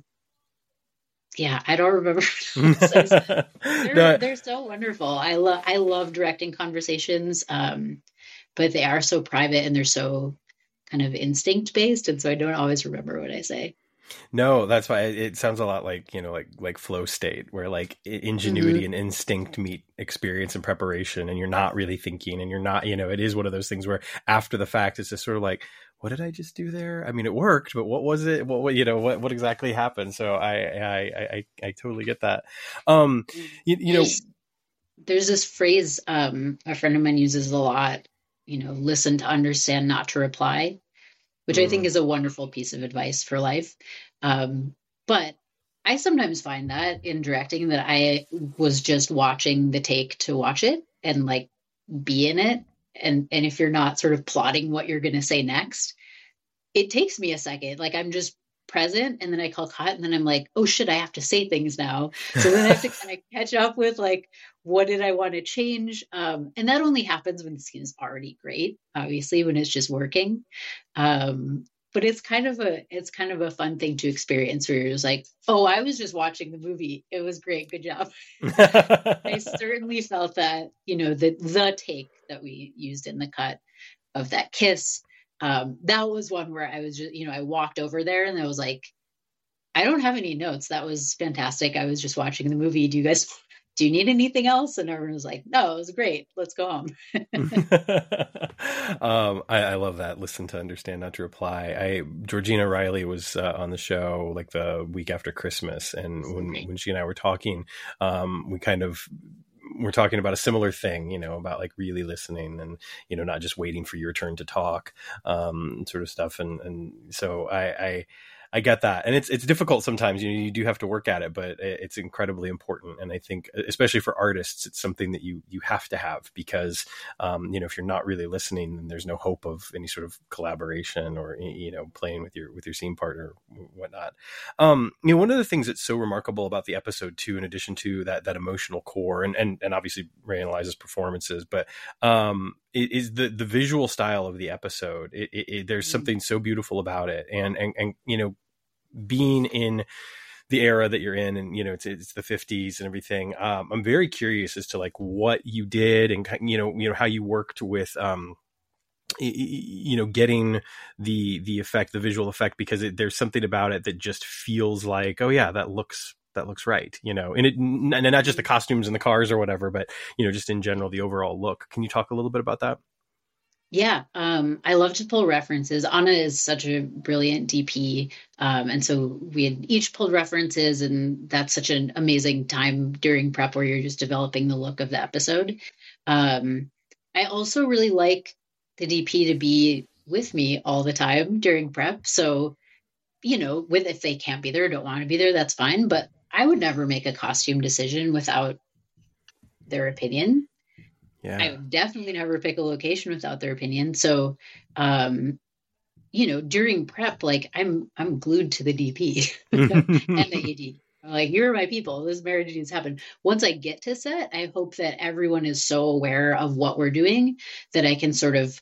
yeah, I don't remember. they're, no. they're so wonderful. I love, I love directing conversations. Um, but they are so private and they're so kind of instinct based. And so I don't always remember what I say. No, that's why it sounds a lot like, you know, like, like flow state where like ingenuity mm-hmm. and instinct meet experience and preparation, and you're not really thinking, and you're not, you know, it is one of those things where after the fact, it's just sort of like, what did I just do there? I mean, it worked, but what was it? What, what you know, what, what exactly happened? So I, I, I, I, I totally get that. Um, you, you know, there's this phrase um, a friend of mine uses a lot, you know, listen to understand, not to reply, which I think Mm. is a wonderful piece of advice for life. Um, but I sometimes find that in directing that I was just watching the take to watch it and like be in it. And and if you're not sort of plotting what you're going to say next, it takes me a second. Like I'm just present and then I call cut and then I'm like, oh shit, I have to say things now. So then I have to kind of catch up with like, what did I want to change? Um, and that only happens when the scene is already great, obviously, when it's just working. Um, but it's kind of a it's kind of a fun thing to experience where you're just like, oh, I was just watching the movie. It was great. Good job. I certainly felt that, you know, the the take that we used in the cut of that kiss, um, that was one where I was just, you know, I walked over there and I was like, I don't have any notes. That was fantastic. I was just watching the movie. Do you guys, do you need anything else? And everyone was like, no, it was great. Let's go home. um, I, I love that. Listen to understand, not to reply. I Georgina Riley was uh, on the show like the week after Christmas, and when Great. when she and I were talking, um, we kind of we're talking about a similar thing, you know, about like really listening and, you know, not just waiting for your turn to talk, um, sort of stuff. And, and so I, I, I get that. And it's, it's difficult sometimes, you know, you do have to work at it, but it's incredibly important. And I think, especially for artists, it's something that you, you have to have because, um, you know, if you're not really listening, then there's no hope of any sort of collaboration or, you know, playing with your, with your scene partner or whatnot. Um, you know, one of the things that's so remarkable about the episode too, in addition to that, that emotional core and, and, and obviously Ray and Eliza's performances, but, um, is the, the visual style of the episode. It, it, it, there's something so beautiful about it. And, and, and, you know, being in the era that you're in and, you know, it's, it's the fifties and everything. Um, I'm very curious as to like what you did and, you know, you know, how you worked with, um, you know, getting the, the effect, the visual effect, because it, there's something about it that just feels like, oh yeah, that looks, that looks right, you know, and it, and not just the costumes and the cars or whatever, but, you know, just in general, the overall look. Can you talk a little bit about that? Yeah, um, I love to pull references. Anna is such a brilliant D P. Um, and so we had each pulled references, and that's such an amazing time during prep where you're just developing the look of the episode. Um, I also really like the D P to be with me all the time during prep. So, you know, with if they can't be there or don't want to be there, that's fine. But I would never make a costume decision without their opinion. Yeah. I would definitely never pick a location without their opinion. So, um, you know, during prep, like I'm, I'm glued to the D P and the A D. I'm like, here are my people. This marriage needs to happen. Once I get to set, I hope that everyone is so aware of what we're doing that I can sort of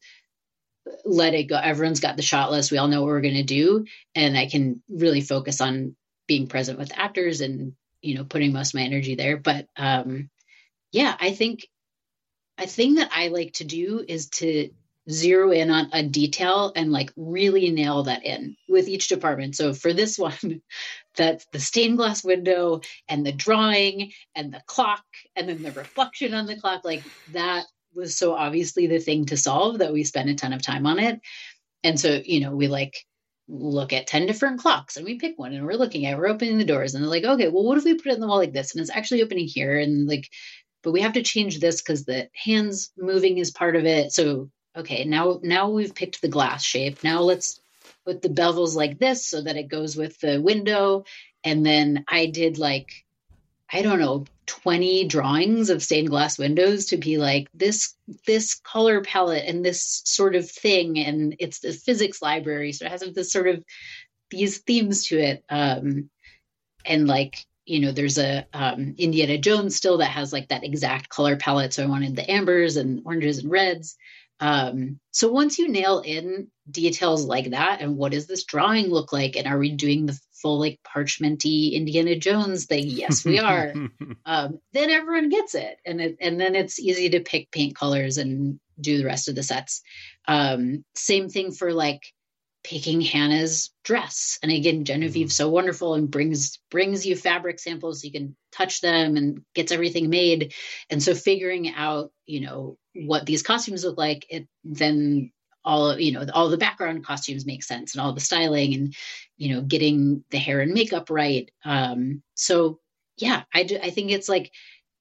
let it go. Everyone's got the shot list. We all know what we're going to do. And I can really focus on being present with actors and, you know, putting most of my energy there. But, um, yeah, I think a thing that I like to do is to zero in on a detail and like really nail that in with each department. So for this one, that's the stained glass window and the drawing and the clock and then the reflection on the clock. Like that was so obviously the thing to solve that we spent a ton of time on it. And so, you know, we like look at ten different clocks and we pick one and we're looking at, we're opening the doors and they're like, okay, well, what if we put it in the wall like this? And it's actually opening here. And like, but we have to change this because the hands moving is part of it. So, okay, now, now we've picked the glass shape. Now let's put the bevels like this so that it goes with the window. And then I did like, I don't know, twenty drawings of stained glass windows to be like this, this color palette and this sort of thing. And it's the physics library. So it has this sort of these themes to it. Um, and like, you know, there's a um, Indiana Jones still that has like that exact color palette. So I wanted the ambers and oranges and reds. Um, so once you nail in details like that, and what does this drawing look like? And are we doing the full like parchmenty Indiana Jones thing? Yes, we are. um, then everyone gets it. And it, and then it's easy to pick paint colors and do the rest of the sets. Um, same thing for like, picking Hannah's dress. And again, Genevieve's so wonderful and brings brings you fabric samples so you can touch them and gets everything made. And so figuring out, you know, what these costumes look like, it then all, you know, all the background costumes make sense and all the styling and, you know, getting the hair and makeup right. Um, so yeah, I, do, I think it's like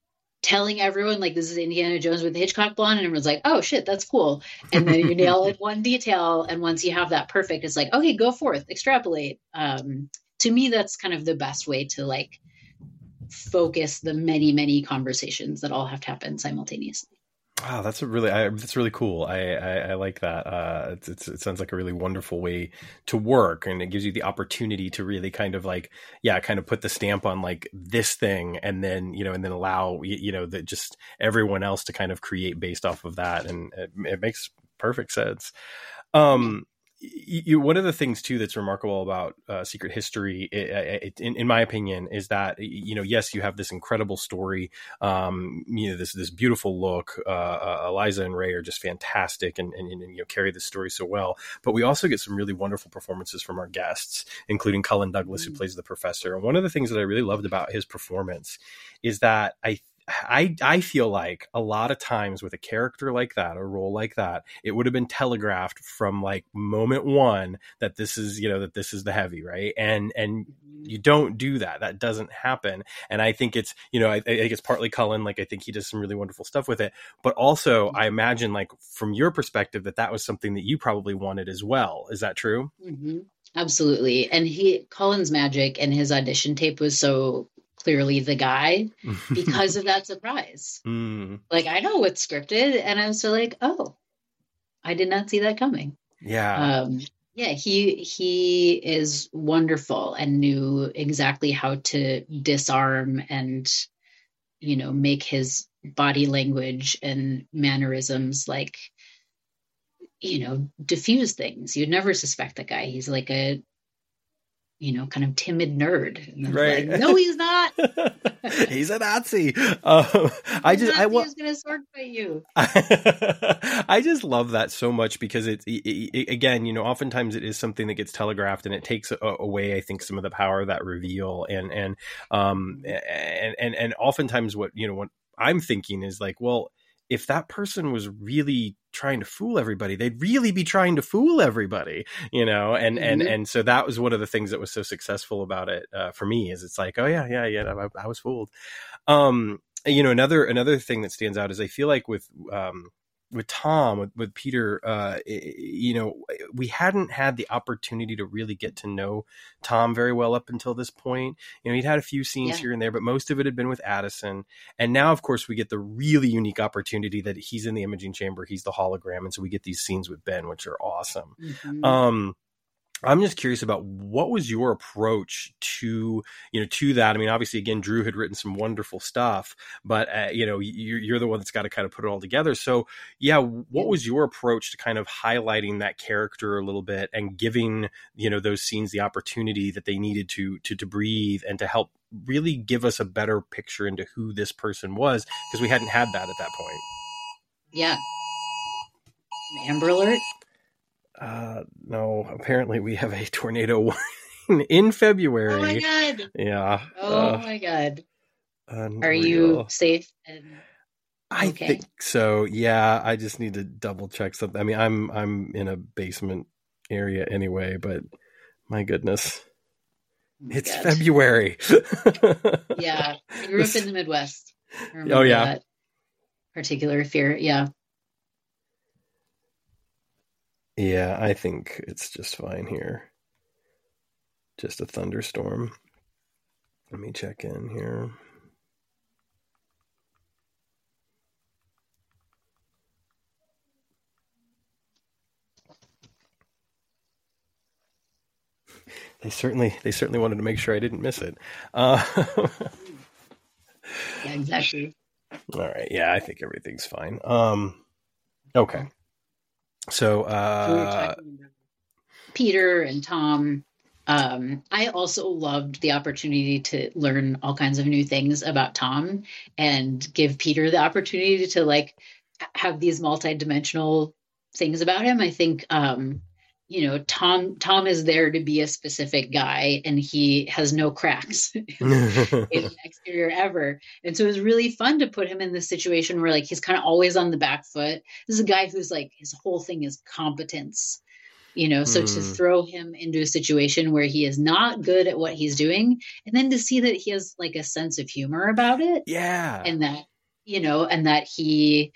telling everyone like this is Indiana Jones with the Hitchcock blonde, and everyone's like, oh shit, that's cool. And then you nail it one detail, and once you have that perfect, it's like, okay, go forth, extrapolate. Um, to me, that's kind of the best way to like focus the many, many conversations that all have to happen simultaneously. Wow, that's a really I, that's really cool. I, I, I like that. Uh, it's, it's, it sounds like a really wonderful way to work, and it gives you the opportunity to really kind of like, yeah, kind of put the stamp on like this thing, and then you know, and then allow you know that just everyone else to kind of create based off of that, and it, it makes perfect sense. Um, You, one of the things too that's remarkable about uh, Secret History, it, it, in, in my opinion, is that you know, yes, you have this incredible story, um, you know, this this beautiful look. Uh, uh, Eliza and Ray are just fantastic, and, and, and you know, carry the story so well. But we also get some really wonderful performances from our guests, including Cullen Douglas, mm-hmm. who plays the professor. And one of the things that I really loved about his performance is that I. I I feel like a lot of times with a character like that, a role like that, it would have been telegraphed from like moment one that this is, you know, that this is the heavy, right? And and you don't do that. That doesn't happen. And I think it's, you know, I, I think it's partly Cullen. Like I think he does some really wonderful stuff with it. But also, I imagine, like from your perspective, that that was something that you probably wanted as well. Is that true? Mm-hmm. Absolutely. And he Cullen's magic and his audition tape was so clearly the guy because of that surprise. Mm. Like, I know what's scripted, and I was so like, oh, I did not see that coming. Yeah. Um, yeah, he he is wonderful and knew exactly how to disarm and, you know, make his body language and mannerisms like, you know, diffuse things. You'd never suspect that guy. He's like a, you know, kind of timid nerd. Right. Like, no, he's not. He's a Nazi. Um, I just, I want. He's gonna sword fight you. I just love that so much because it's it, it, again, you know, oftentimes it is something that gets telegraphed, and it takes a, away, I think, some of the power of that reveal, and and um and and and oftentimes what you know what I'm thinking is like, well, if that person was really trying to fool everybody, they'd really be trying to fool everybody, you know? And, mm-hmm. and, and so that was one of the things that was so successful about it uh, for me is it's like, oh yeah, yeah, yeah, I, I was fooled. Um, you know, another, another thing that stands out is I feel like with, um, with Tom, with, with Peter, uh, you know, we hadn't had the opportunity to really get to know Tom very well up until this point. You know, he'd had a few scenes yeah. here and there, but most of it had been with Addison. And now, of course, we get the really unique opportunity that he's in the imaging chamber. He's the hologram. And so we get these scenes with Ben, which are awesome. Mm-hmm. Um, I'm just curious about what was your approach to, you know, to that. I mean, obviously, again, Drew had written some wonderful stuff, but, uh, you know, you're, you're the one that's got to kind of put it all together. So, yeah, what was your approach to kind of highlighting that character a little bit and giving, you know, those scenes the opportunity that they needed to, to, to breathe and to help really give us a better picture into who this person was? Because we hadn't had that at that point. Yeah. Amber Alert? Uh, no, apparently we have a tornado warning in February. Oh my God. Yeah. Oh uh, my God. Unreal. Are you safe? And I okay? think so. Yeah. I just need to double check something. I mean, I'm, I'm in a basement area anyway, but my goodness, oh my it's God. February. Yeah. I grew up in the Midwest. Oh yeah. That particular fear. Yeah. Yeah, I think it's just fine here. Just a thunderstorm. Let me check in here. They certainly, they certainly wanted to make sure I didn't miss it. Uh, yeah, exactly. All right. Yeah, I think everything's fine. Um, okay. So, uh, Peter and Tom, um, I also loved the opportunity to learn all kinds of new things about Tom and give Peter the opportunity to like have these multidimensional things about him. I think, um, you know, Tom, Tom is there to be a specific guy and he has no cracks in the exterior ever. And so it was really fun to put him in this situation where like, he's kind of always on the back foot. This is a guy who's like, his whole thing is competence, you know, so mm. to throw him into a situation where he is not good at what he's doing. And then to see that he has like a sense of humor about it. Yeah. And that you know, and that he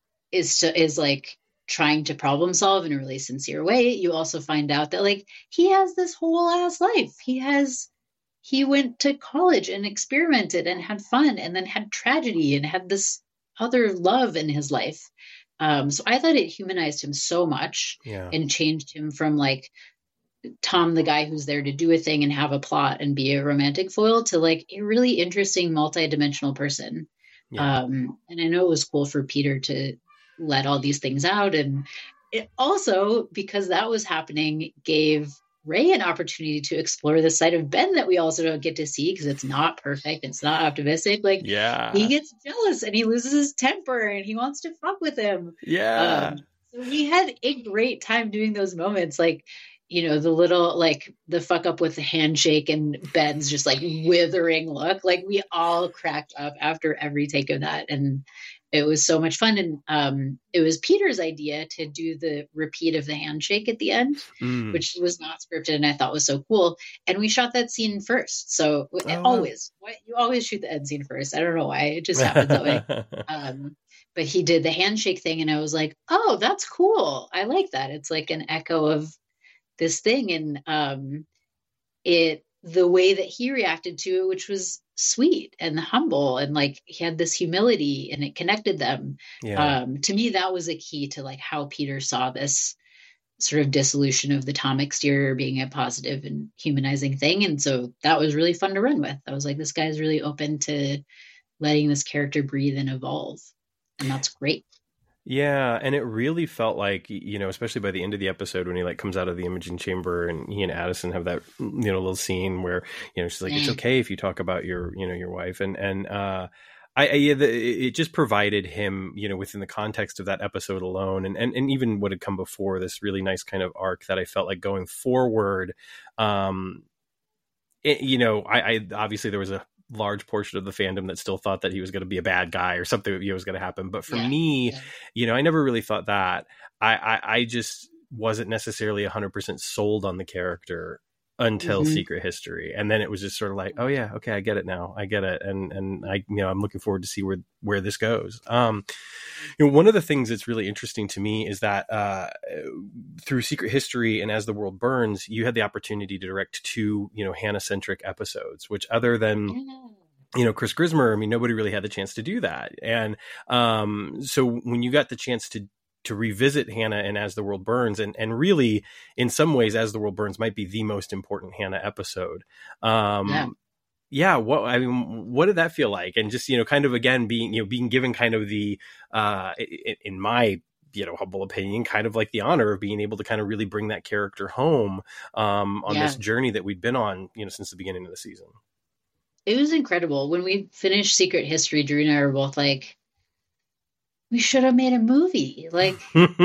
is is like trying to problem solve in a really sincere way. You also find out that like he has this whole ass life. He has he went to college and experimented and had fun and then had tragedy and had this other love in his life. Um, so I thought it humanized him so much Yeah. and changed him from like Tom, the guy who's there to do a thing and have a plot and be a romantic foil, to like a really interesting multi-dimensional person. Yeah. Um, and I know it was cool for Peter to let all these things out. And it also, because that was happening, gave Ray an opportunity to explore the side of Ben that we also don't get to see because it's not perfect. It's not optimistic. Like Yeah. he gets jealous and he loses his temper and he wants to fuck with him. Yeah. Um, so we had a great time doing those moments. Like, you know, the little, like the fuck up with the handshake and Ben's just like withering look. Like we all cracked up after every take of that. And it was so much fun. And um, it was Peter's idea to do the repeat of the handshake at the end, Mm. which was not scripted and I thought was so cool. And we shot that scene first. So Oh, always, wow. You always shoot the end scene first. I don't know why. It just happens that way. Um, but he did the handshake thing and I was like, oh, that's cool. I like that. It's like an echo of this thing. And um, it, the way that he reacted to it, which was sweet and humble, and like he had this humility and it connected them. Yeah. Um, to me, that was a key to like how Peter saw this sort of dissolution of the Tom exterior being a positive and humanizing thing. And so that was really fun to run with. I was like, this guy's really open to letting this character breathe and evolve. And that's great. Yeah, and it really felt like, you know, especially by the end of the episode when he like comes out of the imaging chamber and he and Addison have that, you know, little scene where, you know, she's like, mm. it's okay if you talk about your, you know, your wife. And, and, uh, I, I yeah, the, it just provided him, you know, within the context of that episode alone, and, and, and even what had come before, this really nice kind of arc that I felt like going forward. Um, it, you know, I, I obviously there was a large portion of the fandom that still thought that he was going to be a bad guy or something, you know, was going to happen. But for yeah, me, yeah. you know, I never really thought that. I, I, I just wasn't necessarily one hundred percent sold on the character until mm-hmm. Secret History. And then it was just sort of like, oh yeah, okay, I get it now. I get it. And, and I, you know, I'm looking forward to see where, where this goes. Um, you know, one of the things that's really interesting to me is that, uh, through Secret History and As the World Burns, you had the opportunity to direct two, you know, Hannah-centric episodes, which other than, you know, Chris Grismer, I mean, nobody really had the chance to do that. And, um, so when you got the chance to, to revisit Hannah and As the World Burns, and, and really in some ways, As the World Burns might be the most important Hannah episode. Um, yeah. yeah. What, I mean, what did that feel like? And just, you know, kind of, again, being, you know, being given kind of the, uh, in, in my, you know, humble opinion, kind of like the honor of being able to kind of really bring that character home, um, on yeah. this journey that we'd been on, you know, since the beginning of the season. It was incredible. When we finished Secret History, Drew and I were both like, we should have made a movie. Like,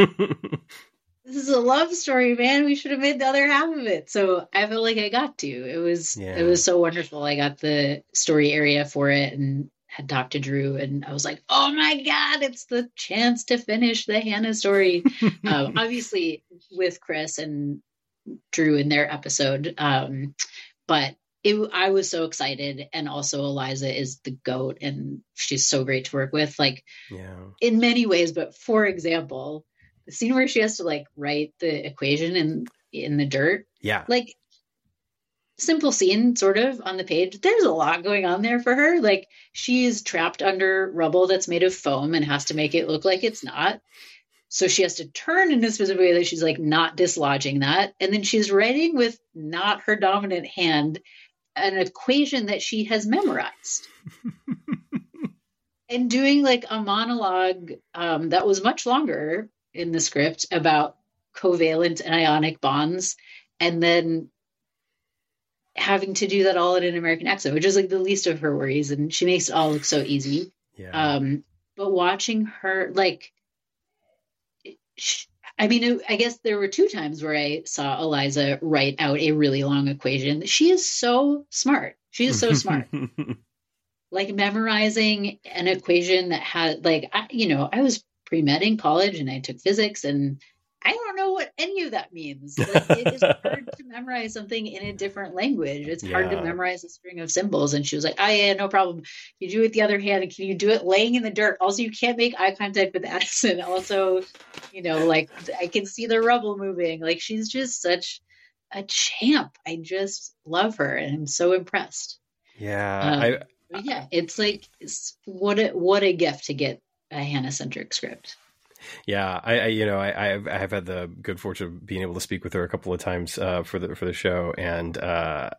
this is a love story, man. We should have made the other half of it. So I felt like I got to. It was yeah. it was so wonderful. I got the story area for it and had talked to Drew, and I was like, oh my God, it's the chance to finish the Hannah story. um, obviously with Chris and Drew in their episode. Um, but It, I was so excited, and also Eliza is the GOAT, and she's so great to work with, like yeah. in many ways. But for example, the scene where she has to like write the equation in in the dirt, yeah, like simple scene sort of on the page. There's a lot going on there for her. Like she is trapped under rubble that's made of foam and has to make it look like it's not. So she has to turn in a specific way that she's like not dislodging that, and then she's writing with not her dominant hand an equation that she has memorized and doing like a monologue um, that was much longer in the script about covalent and ionic bonds, and then having to do that all in an American accent, which is like the least of her worries. And she makes it all look so easy. Yeah. Um, but watching her, like, she, I mean, I guess there were two times where I saw Eliza write out a really long equation. She is so smart. She is so smart. Like memorizing an equation that had, like, I, you know, I was pre-med in college and I took physics, and I don't know what any of that means. Like, it is hard to memorize something in a different language. It's hard to Yeah. memorize a string of symbols. And she was like, oh yeah, no problem. You do it the other hand. Can you do it laying in the dirt? Also, you can't make eye contact with Addison. Also, you know, like, I can see the rubble moving. Like, she's just such a champ. I just love her, and I'm so impressed. Yeah. Um, I, but yeah, it's like, it's, what a what a gift to get a Hannah-centric script. Yeah, I, I you know I I've, I've had the good fortune of being able to speak with her a couple of times uh, for the for the show, and uh,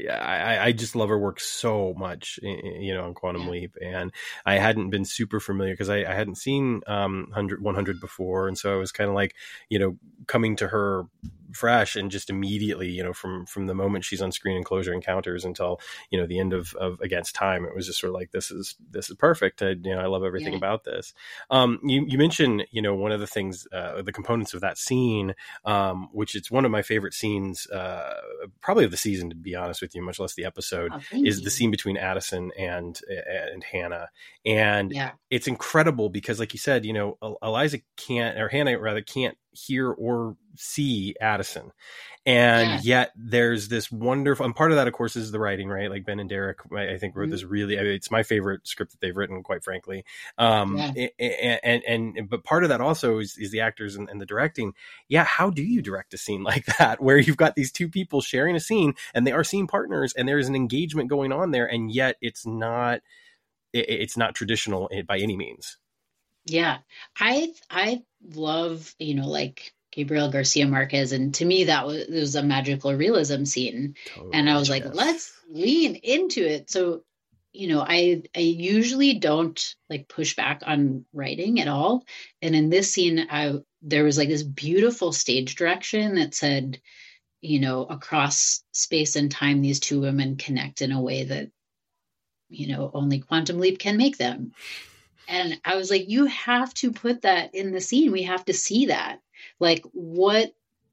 I I just love her work so much, you know, on Quantum Yeah. Leap. And I hadn't been super familiar because I, I hadn't seen um one hundred before, and so I was kind of like, you know, coming to her fresh, and just immediately, you know, from from the moment she's on screen in Closure Encounters until, you know, the end of, of Against Time, it was just sort of like, this is this is perfect. I, you know, I love everything Yeah. about this. Um, you you mentioned, you know, one of the things, uh, the components of that scene, um, which it's one of my favorite scenes, uh, probably of the season, to be honest with you, much less the episode, Oh, thank is you. the scene between Addison and and Hannah. And Yeah. it's incredible because, like you said, you know, Eliza can't, or Hannah rather, can't hear or see Addison. And Yeah. yet there's this wonderful, and part of that, of course, is the writing, right? Like Ben and Derek, I think, wrote Mhm. this really, I mean, it's my favorite script that they've written, quite frankly. Um, Yeah. and, and, and, but part of that also is, is the actors and, and the directing. Yeah. How do you direct a scene like that, where you've got these two people sharing a scene and they are scene partners and there's an engagement going on there, and yet it's not, it, it's not traditional by any means. Yeah. I I love, you know, like Gabriel Garcia Marquez, and to me that was, it was a magical realism scene. Totally, and I was like, yes. let's lean into it. So, you know, I I usually don't like push back on writing at all. And in this scene, I there was like this beautiful stage direction that said, you know, across space and time, these two women connect in a way that, you know, only Quantum Leap can make them. And I was like, you have to put that in the scene. We have to see that. Like, what,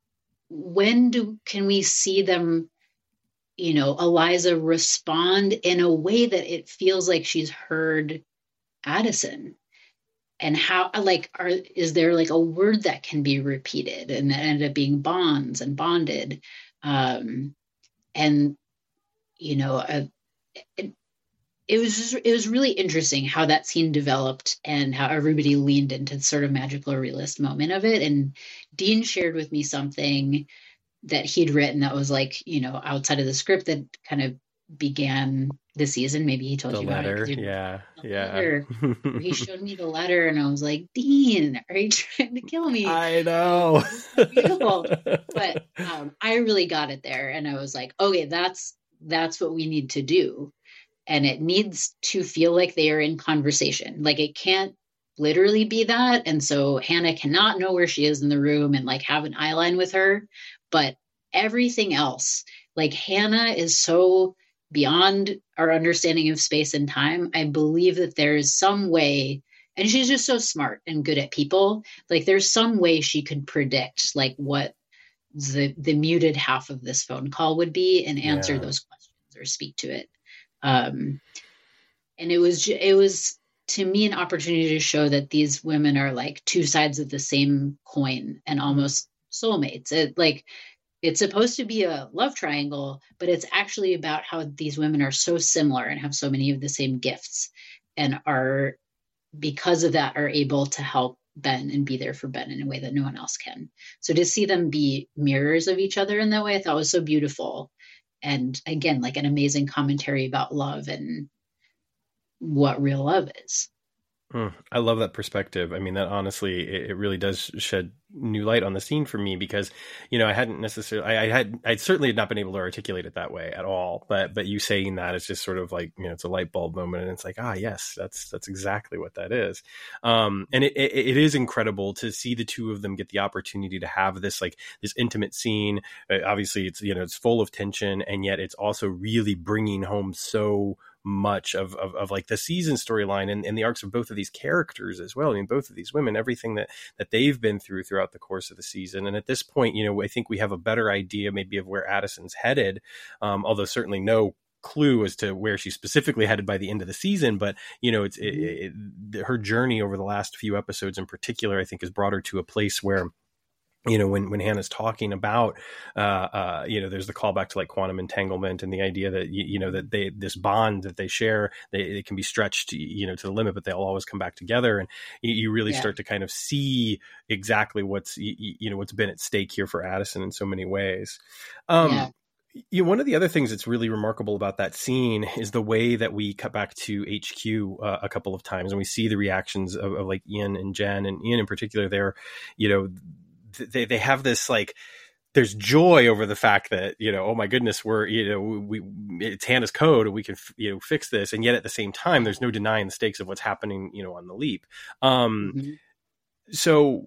when do, can we see them, you know, Eliza respond in a way that it feels like she's heard Addison? And how, like, are, is there like a word that can be repeated and that ended up being bonds and bonded? Um, and, you know, uh, it, it was just, it was really interesting how that scene developed and how everybody leaned into the sort of magical realist moment of it. And Dean shared with me something that he'd written that was like, you know, outside of the script that kind of began the season. Maybe he told The you letter. about it. Yeah. The Yeah. letter. He showed me the letter and I was like, Dean, are you trying to kill me? I know. So beautiful. But um, I really got it there. And I was like, okay, that's, that's what we need to do. And it needs to feel like they are in conversation. Like, it can't literally be that. And so Hannah cannot know where she is in the room and like have an eye line with her. But everything else, like, Hannah is so beyond our understanding of space and time. I believe that there's some way, and she's just so smart and good at people. Like, there's some way she could predict like what the the muted half of this phone call would be and answer Yeah. those questions or speak to it. Um, and it was, it was to me an opportunity to show that these women are like two sides of the same coin and almost soulmates. It like, it's supposed to be a love triangle, but it's actually about how these women are so similar and have so many of the same gifts and are, because of that, are able to help Ben and be there for Ben in a way that no one else can. So to see them be mirrors of each other in that way, I thought was so beautiful. And again, like an amazing commentary about love and what real love is. Mm, I love that perspective. I mean, that honestly, it, it really does shed new light on the scene for me because, you know, I hadn't necessarily, I, I had, I certainly had not been able to articulate it that way at all. But, but you saying that, it's just sort of like, you know, it's a light bulb moment, and it's like, ah, yes, that's, that's exactly what that is. Um, and it, it, it is incredible to see the two of them get the opportunity to have this, like, this intimate scene. Uh, obviously, it's, you know, it's full of tension, and yet it's also really bringing home so much of, of, of like the season storyline and, and the arcs of both of these characters as well. I mean, both of these women, everything that, that they've been through throughout the course of the season. And at this point, you know, I think we have a better idea maybe of where Addison's headed. Um, although certainly no clue as to where she's specifically headed by the end of the season. But, you know, it's it, it, her journey over the last few episodes in particular, I think, has brought her to a place where you know, when, when Hannah's talking about, uh, uh, you know, there's the callback to like quantum entanglement and the idea that, you, you know, that they, this bond that they share, they, it can be stretched, you know, to the limit, but they'll always come back together. And you, you really Yeah. start to kind of see exactly what's, you, you know, what's been at stake here for Addison in so many ways. Um, Yeah. You know, one of the other things that's really remarkable about that scene is the way that we cut back to H Q uh, a couple of times, and we see the reactions of, of like Ian and Jen, and Ian in particular. They're, you know, they they have this like, there's joy over the fact that, you know, oh my goodness, we're, you know, we, it's Hannah's code and we can, you know, fix this, and yet at the same time, there's no denying the stakes of what's happening, you know, on the leap. Um, Mm-hmm. So,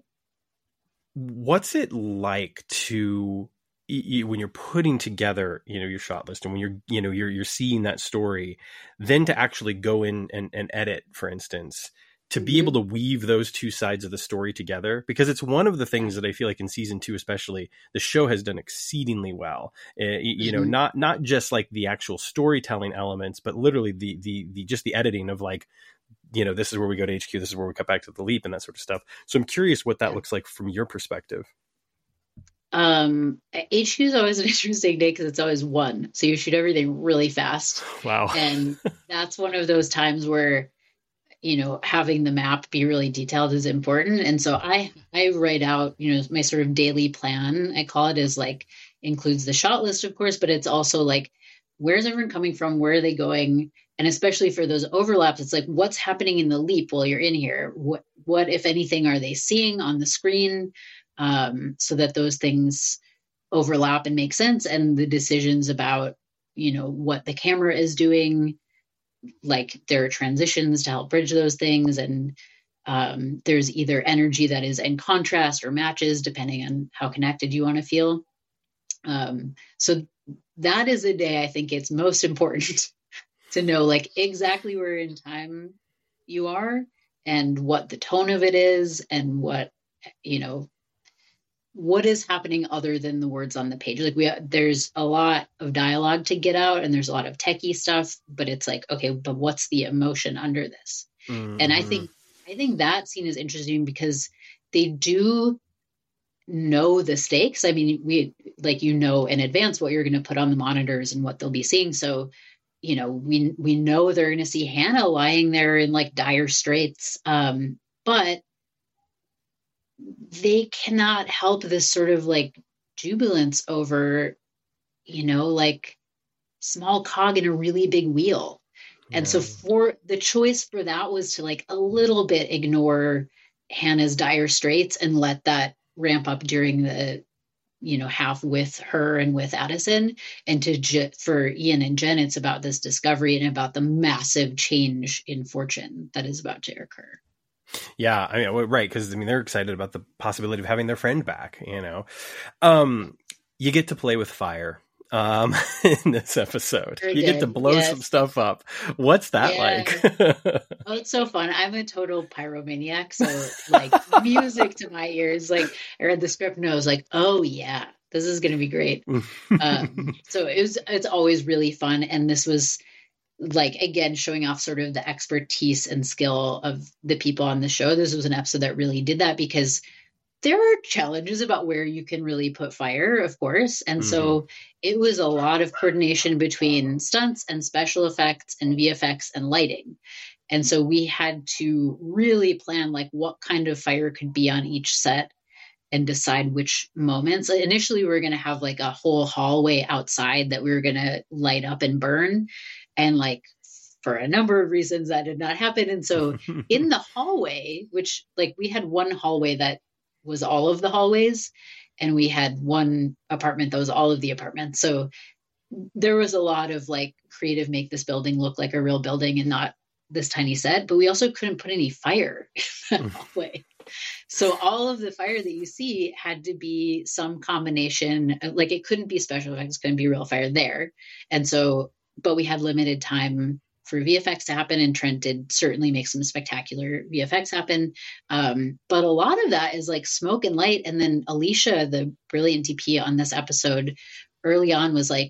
what's it like to You, when you're putting together, you know, your shot list, and when you're, you know, you're, you're seeing that story, then to actually go in and, and edit, for instance, to be Mm-hmm. able to weave those two sides of the story together, because it's one of the things that I feel like in season two, especially, the show has done exceedingly well. Uh, you, you know, Mm-hmm. not, not just like the actual storytelling elements, but literally the, the, the, just the editing of like, you know, this is where we go to H Q, this is where we cut back to the leap and that sort of stuff. So I'm curious what that Yeah. looks like from your perspective. Um, H Q is always an interesting day because it's always one. So you shoot everything really fast. Wow. And that's one of those times where, you know, having the map be really detailed is important. And so I, I write out, you know, my sort of daily plan, I call it, is like, includes the shot list, of course, but it's also like, where's everyone coming from? Where are they going? And especially for those overlaps, it's like, what's happening in the leap while you're in here? What, what, if anything, are they seeing on the screen? Um, so that those things overlap and make sense. And the decisions about, you know, what the camera is doing, like there are transitions to help bridge those things. And um, there's either energy that is in contrast or matches, depending on how connected you want to feel. Um, so that is a day I think it's most important to know, like, exactly where in time you are and what the tone of it is and what, you know, what is happening other than the words on the page. Like we, there's a lot of dialogue to get out and there's a lot of techie stuff, but it's like, okay, but what's the emotion under this? Mm-hmm. And I think, I think that scene is interesting because they do know the stakes. I mean, we, like, you know, in advance what you're going to put on the monitors and what they'll be seeing. So, you know, we, we know they're going to see Hannah lying there in like dire straits. Um, but they cannot help this sort of like jubilance over, you know, like small cog in a really big wheel. Yeah. And so for the choice for that was to like a little bit ignore Hannah's dire straits and let that ramp up during the, you know, half with her and with Addison. And to ju- for Ian and Jen, it's about this discovery and about the massive change in fortune that is about to occur. Yeah, I mean, right, because I mean, they're excited about the possibility of having their friend back. You know, um, you get to play with fire um, in this episode. Very you good. Get to blow yes. some stuff up. What's that yeah. like? Oh, it's so fun. I'm a total pyromaniac, so like music to my ears. Like I read the script and I was like, oh yeah, this is going to be great. um, so it was. It's always really fun, and this was. Like, again, showing off sort of the expertise and skill of the people on the show. This was an episode that really did that because there are challenges about where you can really put fire, of course. And mm-hmm. so it was a lot of coordination between stunts and special effects and V F X and lighting. And so we had to really plan like what kind of fire could be on each set and decide which moments. Initially, we were going to have like a whole hallway outside that we were going to light up and burn. And like, for a number of reasons that did not happen. And so in the hallway, which like we had one hallway that was all of the hallways and we had one apartment that was all of the apartments. So there was a lot of like creative, make this building look like a real building and not this tiny set, but we also couldn't put any fire in that hallway. So all of the fire that you see had to be some combination, like it couldn't be special effects, couldn't be real fire there. And so but we had limited time for V F X to happen, and Trent did certainly make some spectacular V F X happen. Um, but a lot of that is like smoke and light. And then Alicia, the brilliant D P on this episode early on was like,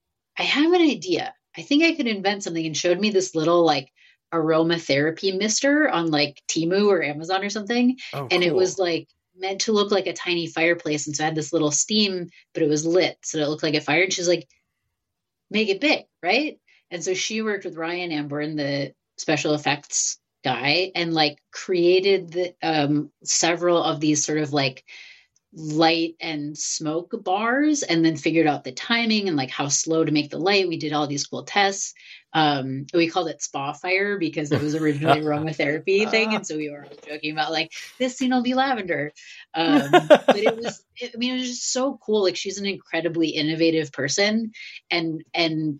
I have an idea. I think I could invent something, and showed me this little like aromatherapy mister on like Temu or Amazon or something. Oh, and cool. It was like meant to look like a tiny fireplace. And so it had this little steam, but it was lit. So it looked like a fire. And she's like, make it big, right? And so she worked with Ryan Amborn, the special effects guy, and like created the, um, several of these sort of like light and smoke bars, and then figured out the timing and like how slow to make the light. We did all these cool tests. Um, we called it Spa Fire because it was originally aromatherapy thing. And so we were joking about like, this scene will be lavender. Um, but it was, it, I mean, it was just so cool. Like she's an incredibly innovative person, and, and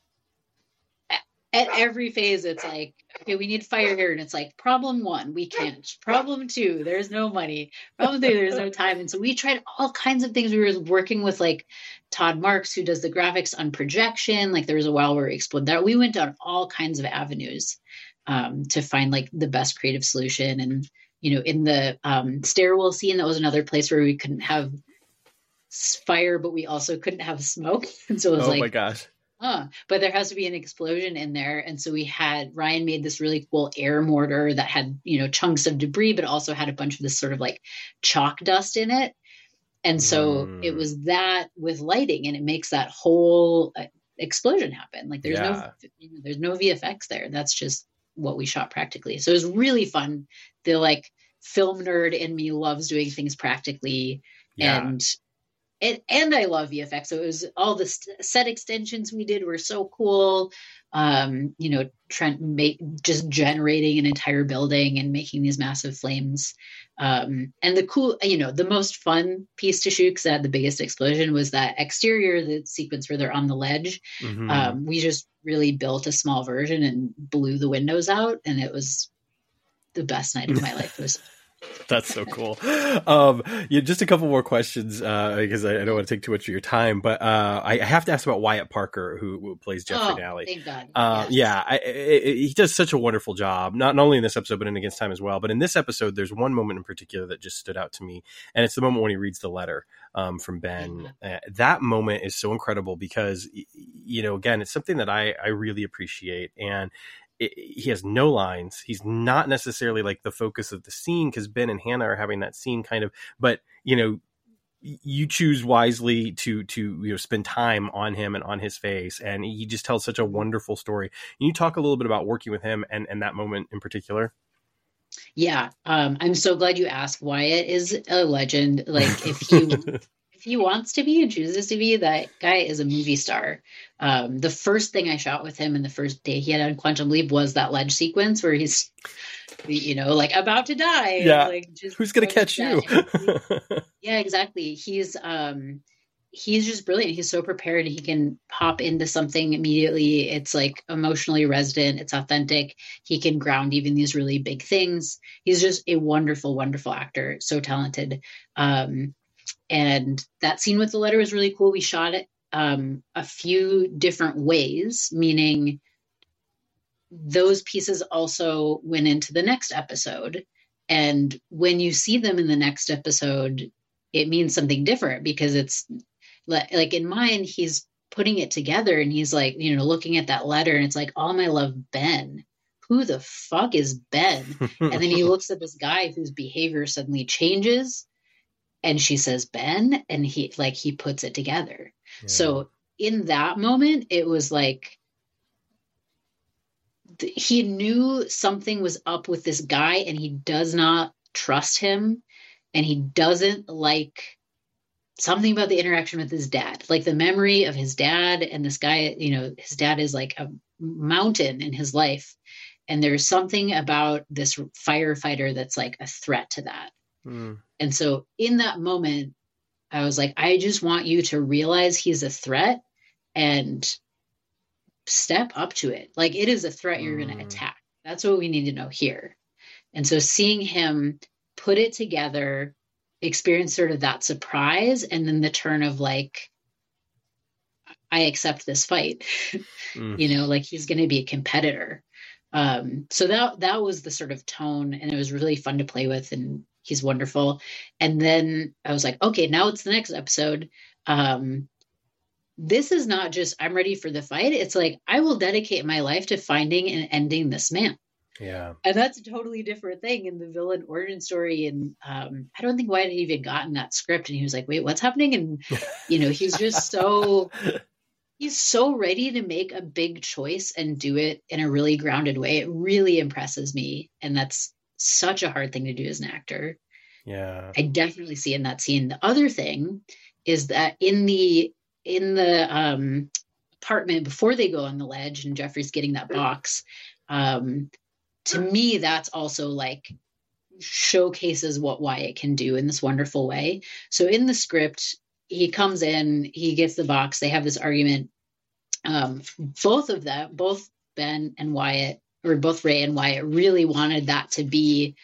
at every phase, it's like, okay, we need fire here. And it's like, problem one, we can't. Problem two, there's no money. Problem three, there's no time. And so we tried all kinds of things. We were working with like Todd Marks, who does the graphics on projection. Like there was a while where we explored that. We went down all kinds of avenues um, to find like the best creative solution. And, you know, in the um, stairwell scene, that was another place where we couldn't have fire, but we also couldn't have smoke. And so it was oh like, my gosh. Huh. But there has to be an explosion in there. And so we had Ryan made this really cool air mortar that had, you know, chunks of debris, but also had a bunch of this sort of like chalk dust in it. And so mm. it was that with lighting, and it makes that whole uh, explosion happen. Like there's yeah. no, you know, there's no V F X there. That's just what we shot practically. So it was really fun. The like film nerd in me loves doing things practically. Yeah. And And, and I love V F X. So it was all the st- set extensions we did were so cool. Um, you know, Trent make, just generating an entire building and making these massive flames. Um, and the cool, you know, the most fun piece to shoot, because that had the biggest explosion, was that exterior, the sequence where they're on the ledge. Mm-hmm. Um, we just really built a small version and blew the windows out. And it was the best night of my life. It was That's so cool. Um, yeah, just a couple more questions uh, because I, I don't want to take too much of your time, but uh, I have to ask about Wyatt Parker, who, who plays Jeffrey oh, Nally. Thank God. Uh, yes. Yeah, I, I, I, he does such a wonderful job, not, not only in this episode, but in Against Time as well. But in this episode, there's one moment in particular that just stood out to me, and it's the moment when he reads the letter um, from Ben. Mm-hmm. Uh, that moment is so incredible because, you know, again, it's something that I, I really appreciate. And It, he has no lines. He's not necessarily like the focus of the scene because Ben and Hannah are having that scene kind of, but you know, you choose wisely to, to, you know, spend time on him and on his face. And he just tells such a wonderful story. Can you talk a little bit about working with him and, and that moment in particular? Yeah. Um, I'm so glad you asked. Wyatt is a legend. Like if you, if he wants to be and chooses to be, that guy is a movie star. Um, the first thing I shot with him in the first day he had on Quantum Leap was that ledge sequence where he's, you know, like about to die. Yeah. Like, just who's going to catch you? Yeah, exactly. He's, um, he's just brilliant. He's so prepared. He can pop into something immediately. It's like emotionally resident. It's authentic. He can ground even these really big things. He's just a wonderful, wonderful actor. So talented. Um, And that scene with the letter was really cool. We shot it um, a few different ways, meaning those pieces also went into the next episode. And when you see them in the next episode, it means something different because it's like, like in mine, he's putting it together and he's like, you know, looking at that letter and it's like, all my love, Ben. Who the fuck is Ben? And then he looks at this guy whose behavior suddenly changes. And she says, Ben, and he like, he puts it together. Yeah. So in that moment, it was like, th- he knew something was up with this guy and he does not trust him. And he doesn't like something about the interaction with his dad, like the memory of his dad and this guy, you know, his dad is like a mountain in his life. And there's something about this firefighter that's like a threat to that. Mm. And so in that moment, I was like, I just want you to realize he's a threat and step up to it. Like it is a threat you're mm. going to attack. That's what we need to know here. And so seeing him put it together, experience sort of that surprise, and then the turn of like, I accept this fight, mm. you know, like he's going to be a competitor. Um, so that, that was the sort of tone, and it was really fun to play with, and he's wonderful. And then I was like, okay, now it's the next episode. Um, this is not just, I'm ready for the fight. It's like, I will dedicate my life to finding and ending this man. Yeah. And that's a totally different thing in the villain origin story. And um, I don't think Wyatt had even gotten that script. And he was like, wait, what's happening? And, you know, he's just so, he's so ready to make a big choice and do it in a really grounded way. It really impresses me. And that's such a hard thing to do as an actor. Yeah. I definitely see in that scene. The other thing is that in the, in the um, apartment before they go on the ledge and Jeffrey's getting that box, um, to me, that's also like showcases what Wyatt can do in this wonderful way. So in the script, he comes in, he gets the box, they have this argument. Um, both of them, both Ben and Wyatt, or both Ray and Wyatt, really wanted that to be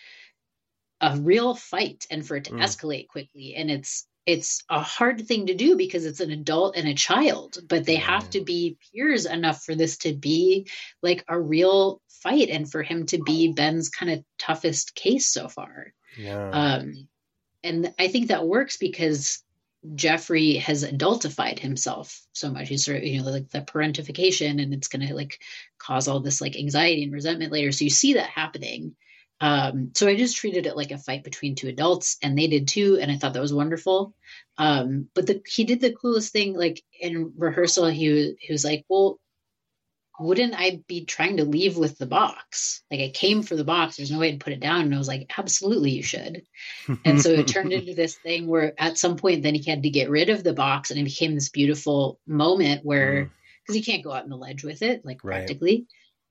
a real fight and for it to mm. escalate quickly. And it's it's a hard thing to do because it's an adult and a child, but they yeah. have to be peers enough for this to be like a real fight and for him to be Ben's kind of toughest case so far. Yeah. Um, and I think that works because Jeffrey has adultified himself so much. He's sort of, you know, like the parentification, and it's going to like cause all this like anxiety and resentment later. So you see that happening. Um, so I just treated it like a fight between two adults, and they did too. And I thought that was wonderful. Um, but the, he did the coolest thing, like in rehearsal, he was, he was like, well, wouldn't I be trying to leave with the box? Like I came for the box. There's no way to put it down. And I was like, absolutely, you should. And so it turned into this thing where at some point, then he had to get rid of the box, and it became this beautiful moment where, because mm. he can't go out on the ledge with it, like right. practically.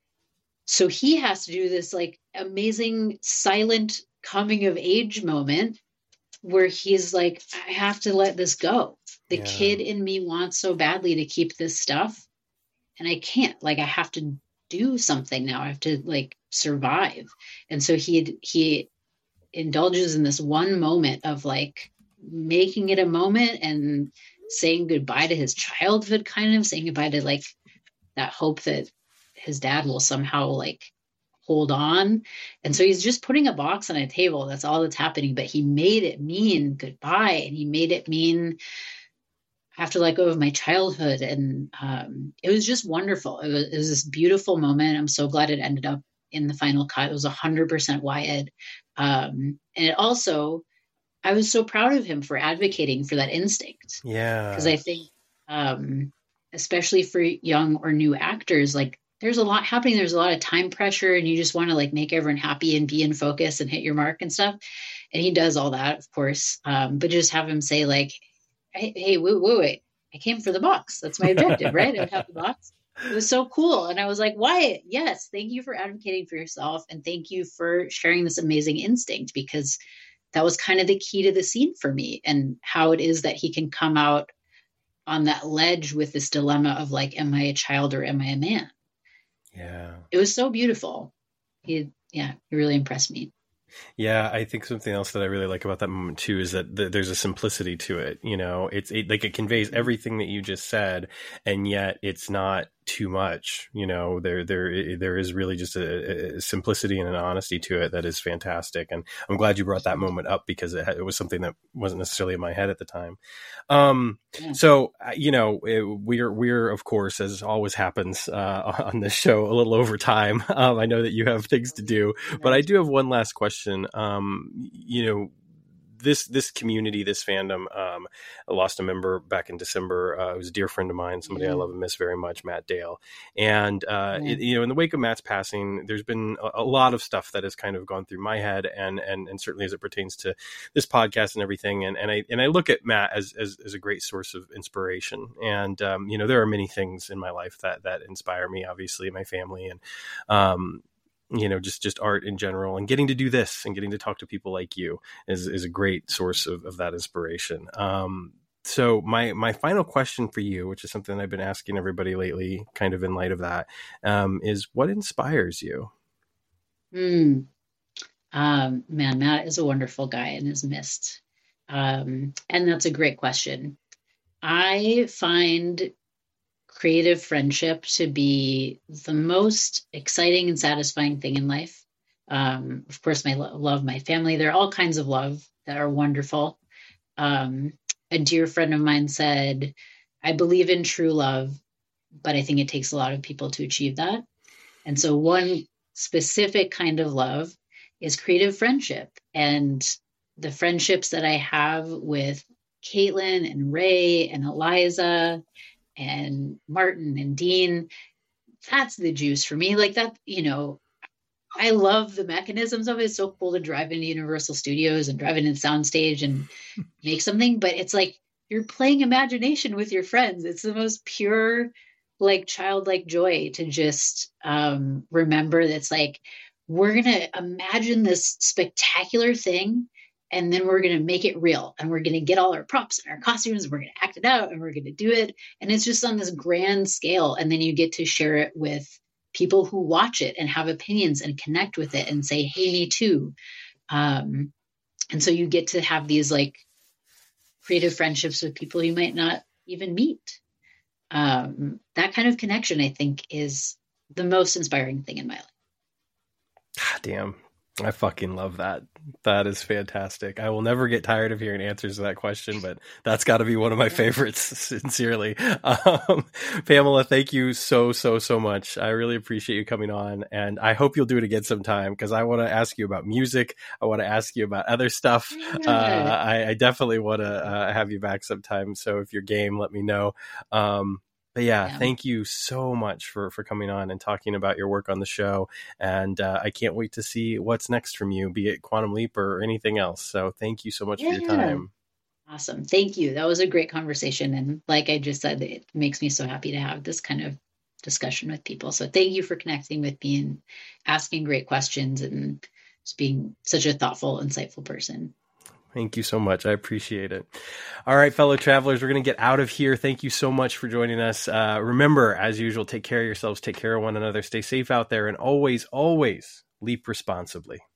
So he has to do this like amazing silent coming of age moment where he's like, I have to let this go. The yeah. kid in me wants so badly to keep this stuff, and I can't. Like, I have to do something now. I have to like survive. And so he he indulges in this one moment of like making it a moment and saying goodbye to his childhood, kind of saying goodbye to like that hope that his dad will somehow like hold on. And so he's just putting a box on a table. That's all that's happening. But he made it mean goodbye, and he made it mean I have to let go of my childhood. And um, it was just wonderful. It was, it was this beautiful moment. I'm so glad it ended up in the final cut. It was one hundred percent Wyatt. Um, and it also, I was so proud of him for advocating for that instinct. Yeah. Because I think, um, especially for young or new actors, like there's a lot happening. There's a lot of time pressure, and you just want to like make everyone happy and be in focus and hit your mark and stuff. And he does all that, of course. Um, but just have him say like, hey, hey, wait, wait, wait. I came for the box. That's my objective, right? I have the box. It was so cool. And I was like, Wyatt, yes, thank you for advocating for yourself. And thank you for sharing this amazing instinct, because that was kind of the key to the scene for me, and how it is that he can come out on that ledge with this dilemma of like, am I a child or am I a man? Yeah. It was so beautiful. He, yeah, he really impressed me. Yeah, I think something else that I really like about that moment too is that th- there's a simplicity to it. You know, it's it, like it conveys everything that you just said, and yet it's not too much. You know, there there there is really just a, a simplicity and an honesty to it that is fantastic. And I'm glad you brought that moment up, because it, it was something that wasn't necessarily in my head at the time. Um, yeah. So you know, it, we're we're of course, as always happens uh, on this show, a little over time. Um, I know that you have things to do, but I do have one last question. Um, you know, this this community, this fandom, um, I lost a member back in December. Uh, it was a dear friend of mine, somebody mm-hmm. I love and miss very much, Matt Dale. And uh, mm-hmm. it, you know, in the wake of Matt's passing, there's been a, a lot of stuff that has kind of gone through my head, and and and certainly as it pertains to this podcast and everything. And and I and I look at Matt as as, as a great source of inspiration. And um, you know, there are many things in my life that that inspire me. Obviously, my family and. Um, you know, just, just art in general, and getting to do this and getting to talk to people like you is, is a great source of, of that inspiration. Um, so my, my final question for you, which is something I've been asking everybody lately, kind of in light of that, um, is what inspires you? Mm. Um, man, Matt is a wonderful guy and is missed. Um, and that's a great question. I find creative friendship to be the most exciting and satisfying thing in life. Um, of course, I lo- love my family. There are all kinds of love that are wonderful. Um, a dear friend of mine said, I believe in true love, but I think it takes a lot of people to achieve that. And so one specific kind of love is creative friendship. And the friendships that I have with Caitlin and Ray and Eliza and Martin and Dean, that's the juice for me. Like that, you know, I love the mechanisms of it. It's so cool to drive into Universal Studios and drive into Soundstage and make something, but it's like you're playing imagination with your friends. It's the most pure, like childlike joy to just um, remember that's like, we're going to imagine this spectacular thing, and then we're going to make it real, and we're going to get all our props and our costumes, and we're going to act it out, and we're going to do it. And it's just on this grand scale. And then you get to share it with people who watch it and have opinions and connect with it and say, hey, me too. Um, and so you get to have these like creative friendships with people you might not even meet. Um, that kind of connection, I think, is the most inspiring thing in my life. God damn. I fucking love that. That is fantastic. I will never get tired of hearing answers to that question, but that's got to be one of my favorites, sincerely. Um, Pamela, thank you so, so, so much. I really appreciate you coming on, and I hope you'll do it again sometime, because I want to ask you about music. I want to ask you about other stuff. Uh, I, I definitely want to uh, have you back sometime. So if you're game, let me know. Um, But yeah, yeah, thank you so much for, for coming on and talking about your work on the show. And uh, I can't wait to see what's next from you, be it Quantum Leap or anything else. So thank you so much yeah. for your time. Awesome. Thank you. That was a great conversation. And like I just said, it makes me so happy to have this kind of discussion with people. So thank you for connecting with me and asking great questions and just being such a thoughtful, insightful person. Thank you so much. I appreciate it. All right, fellow travelers, we're going to get out of here. Thank you so much for joining us. Uh, remember, as usual, take care of yourselves, take care of one another, stay safe out there, and always, always leap responsibly.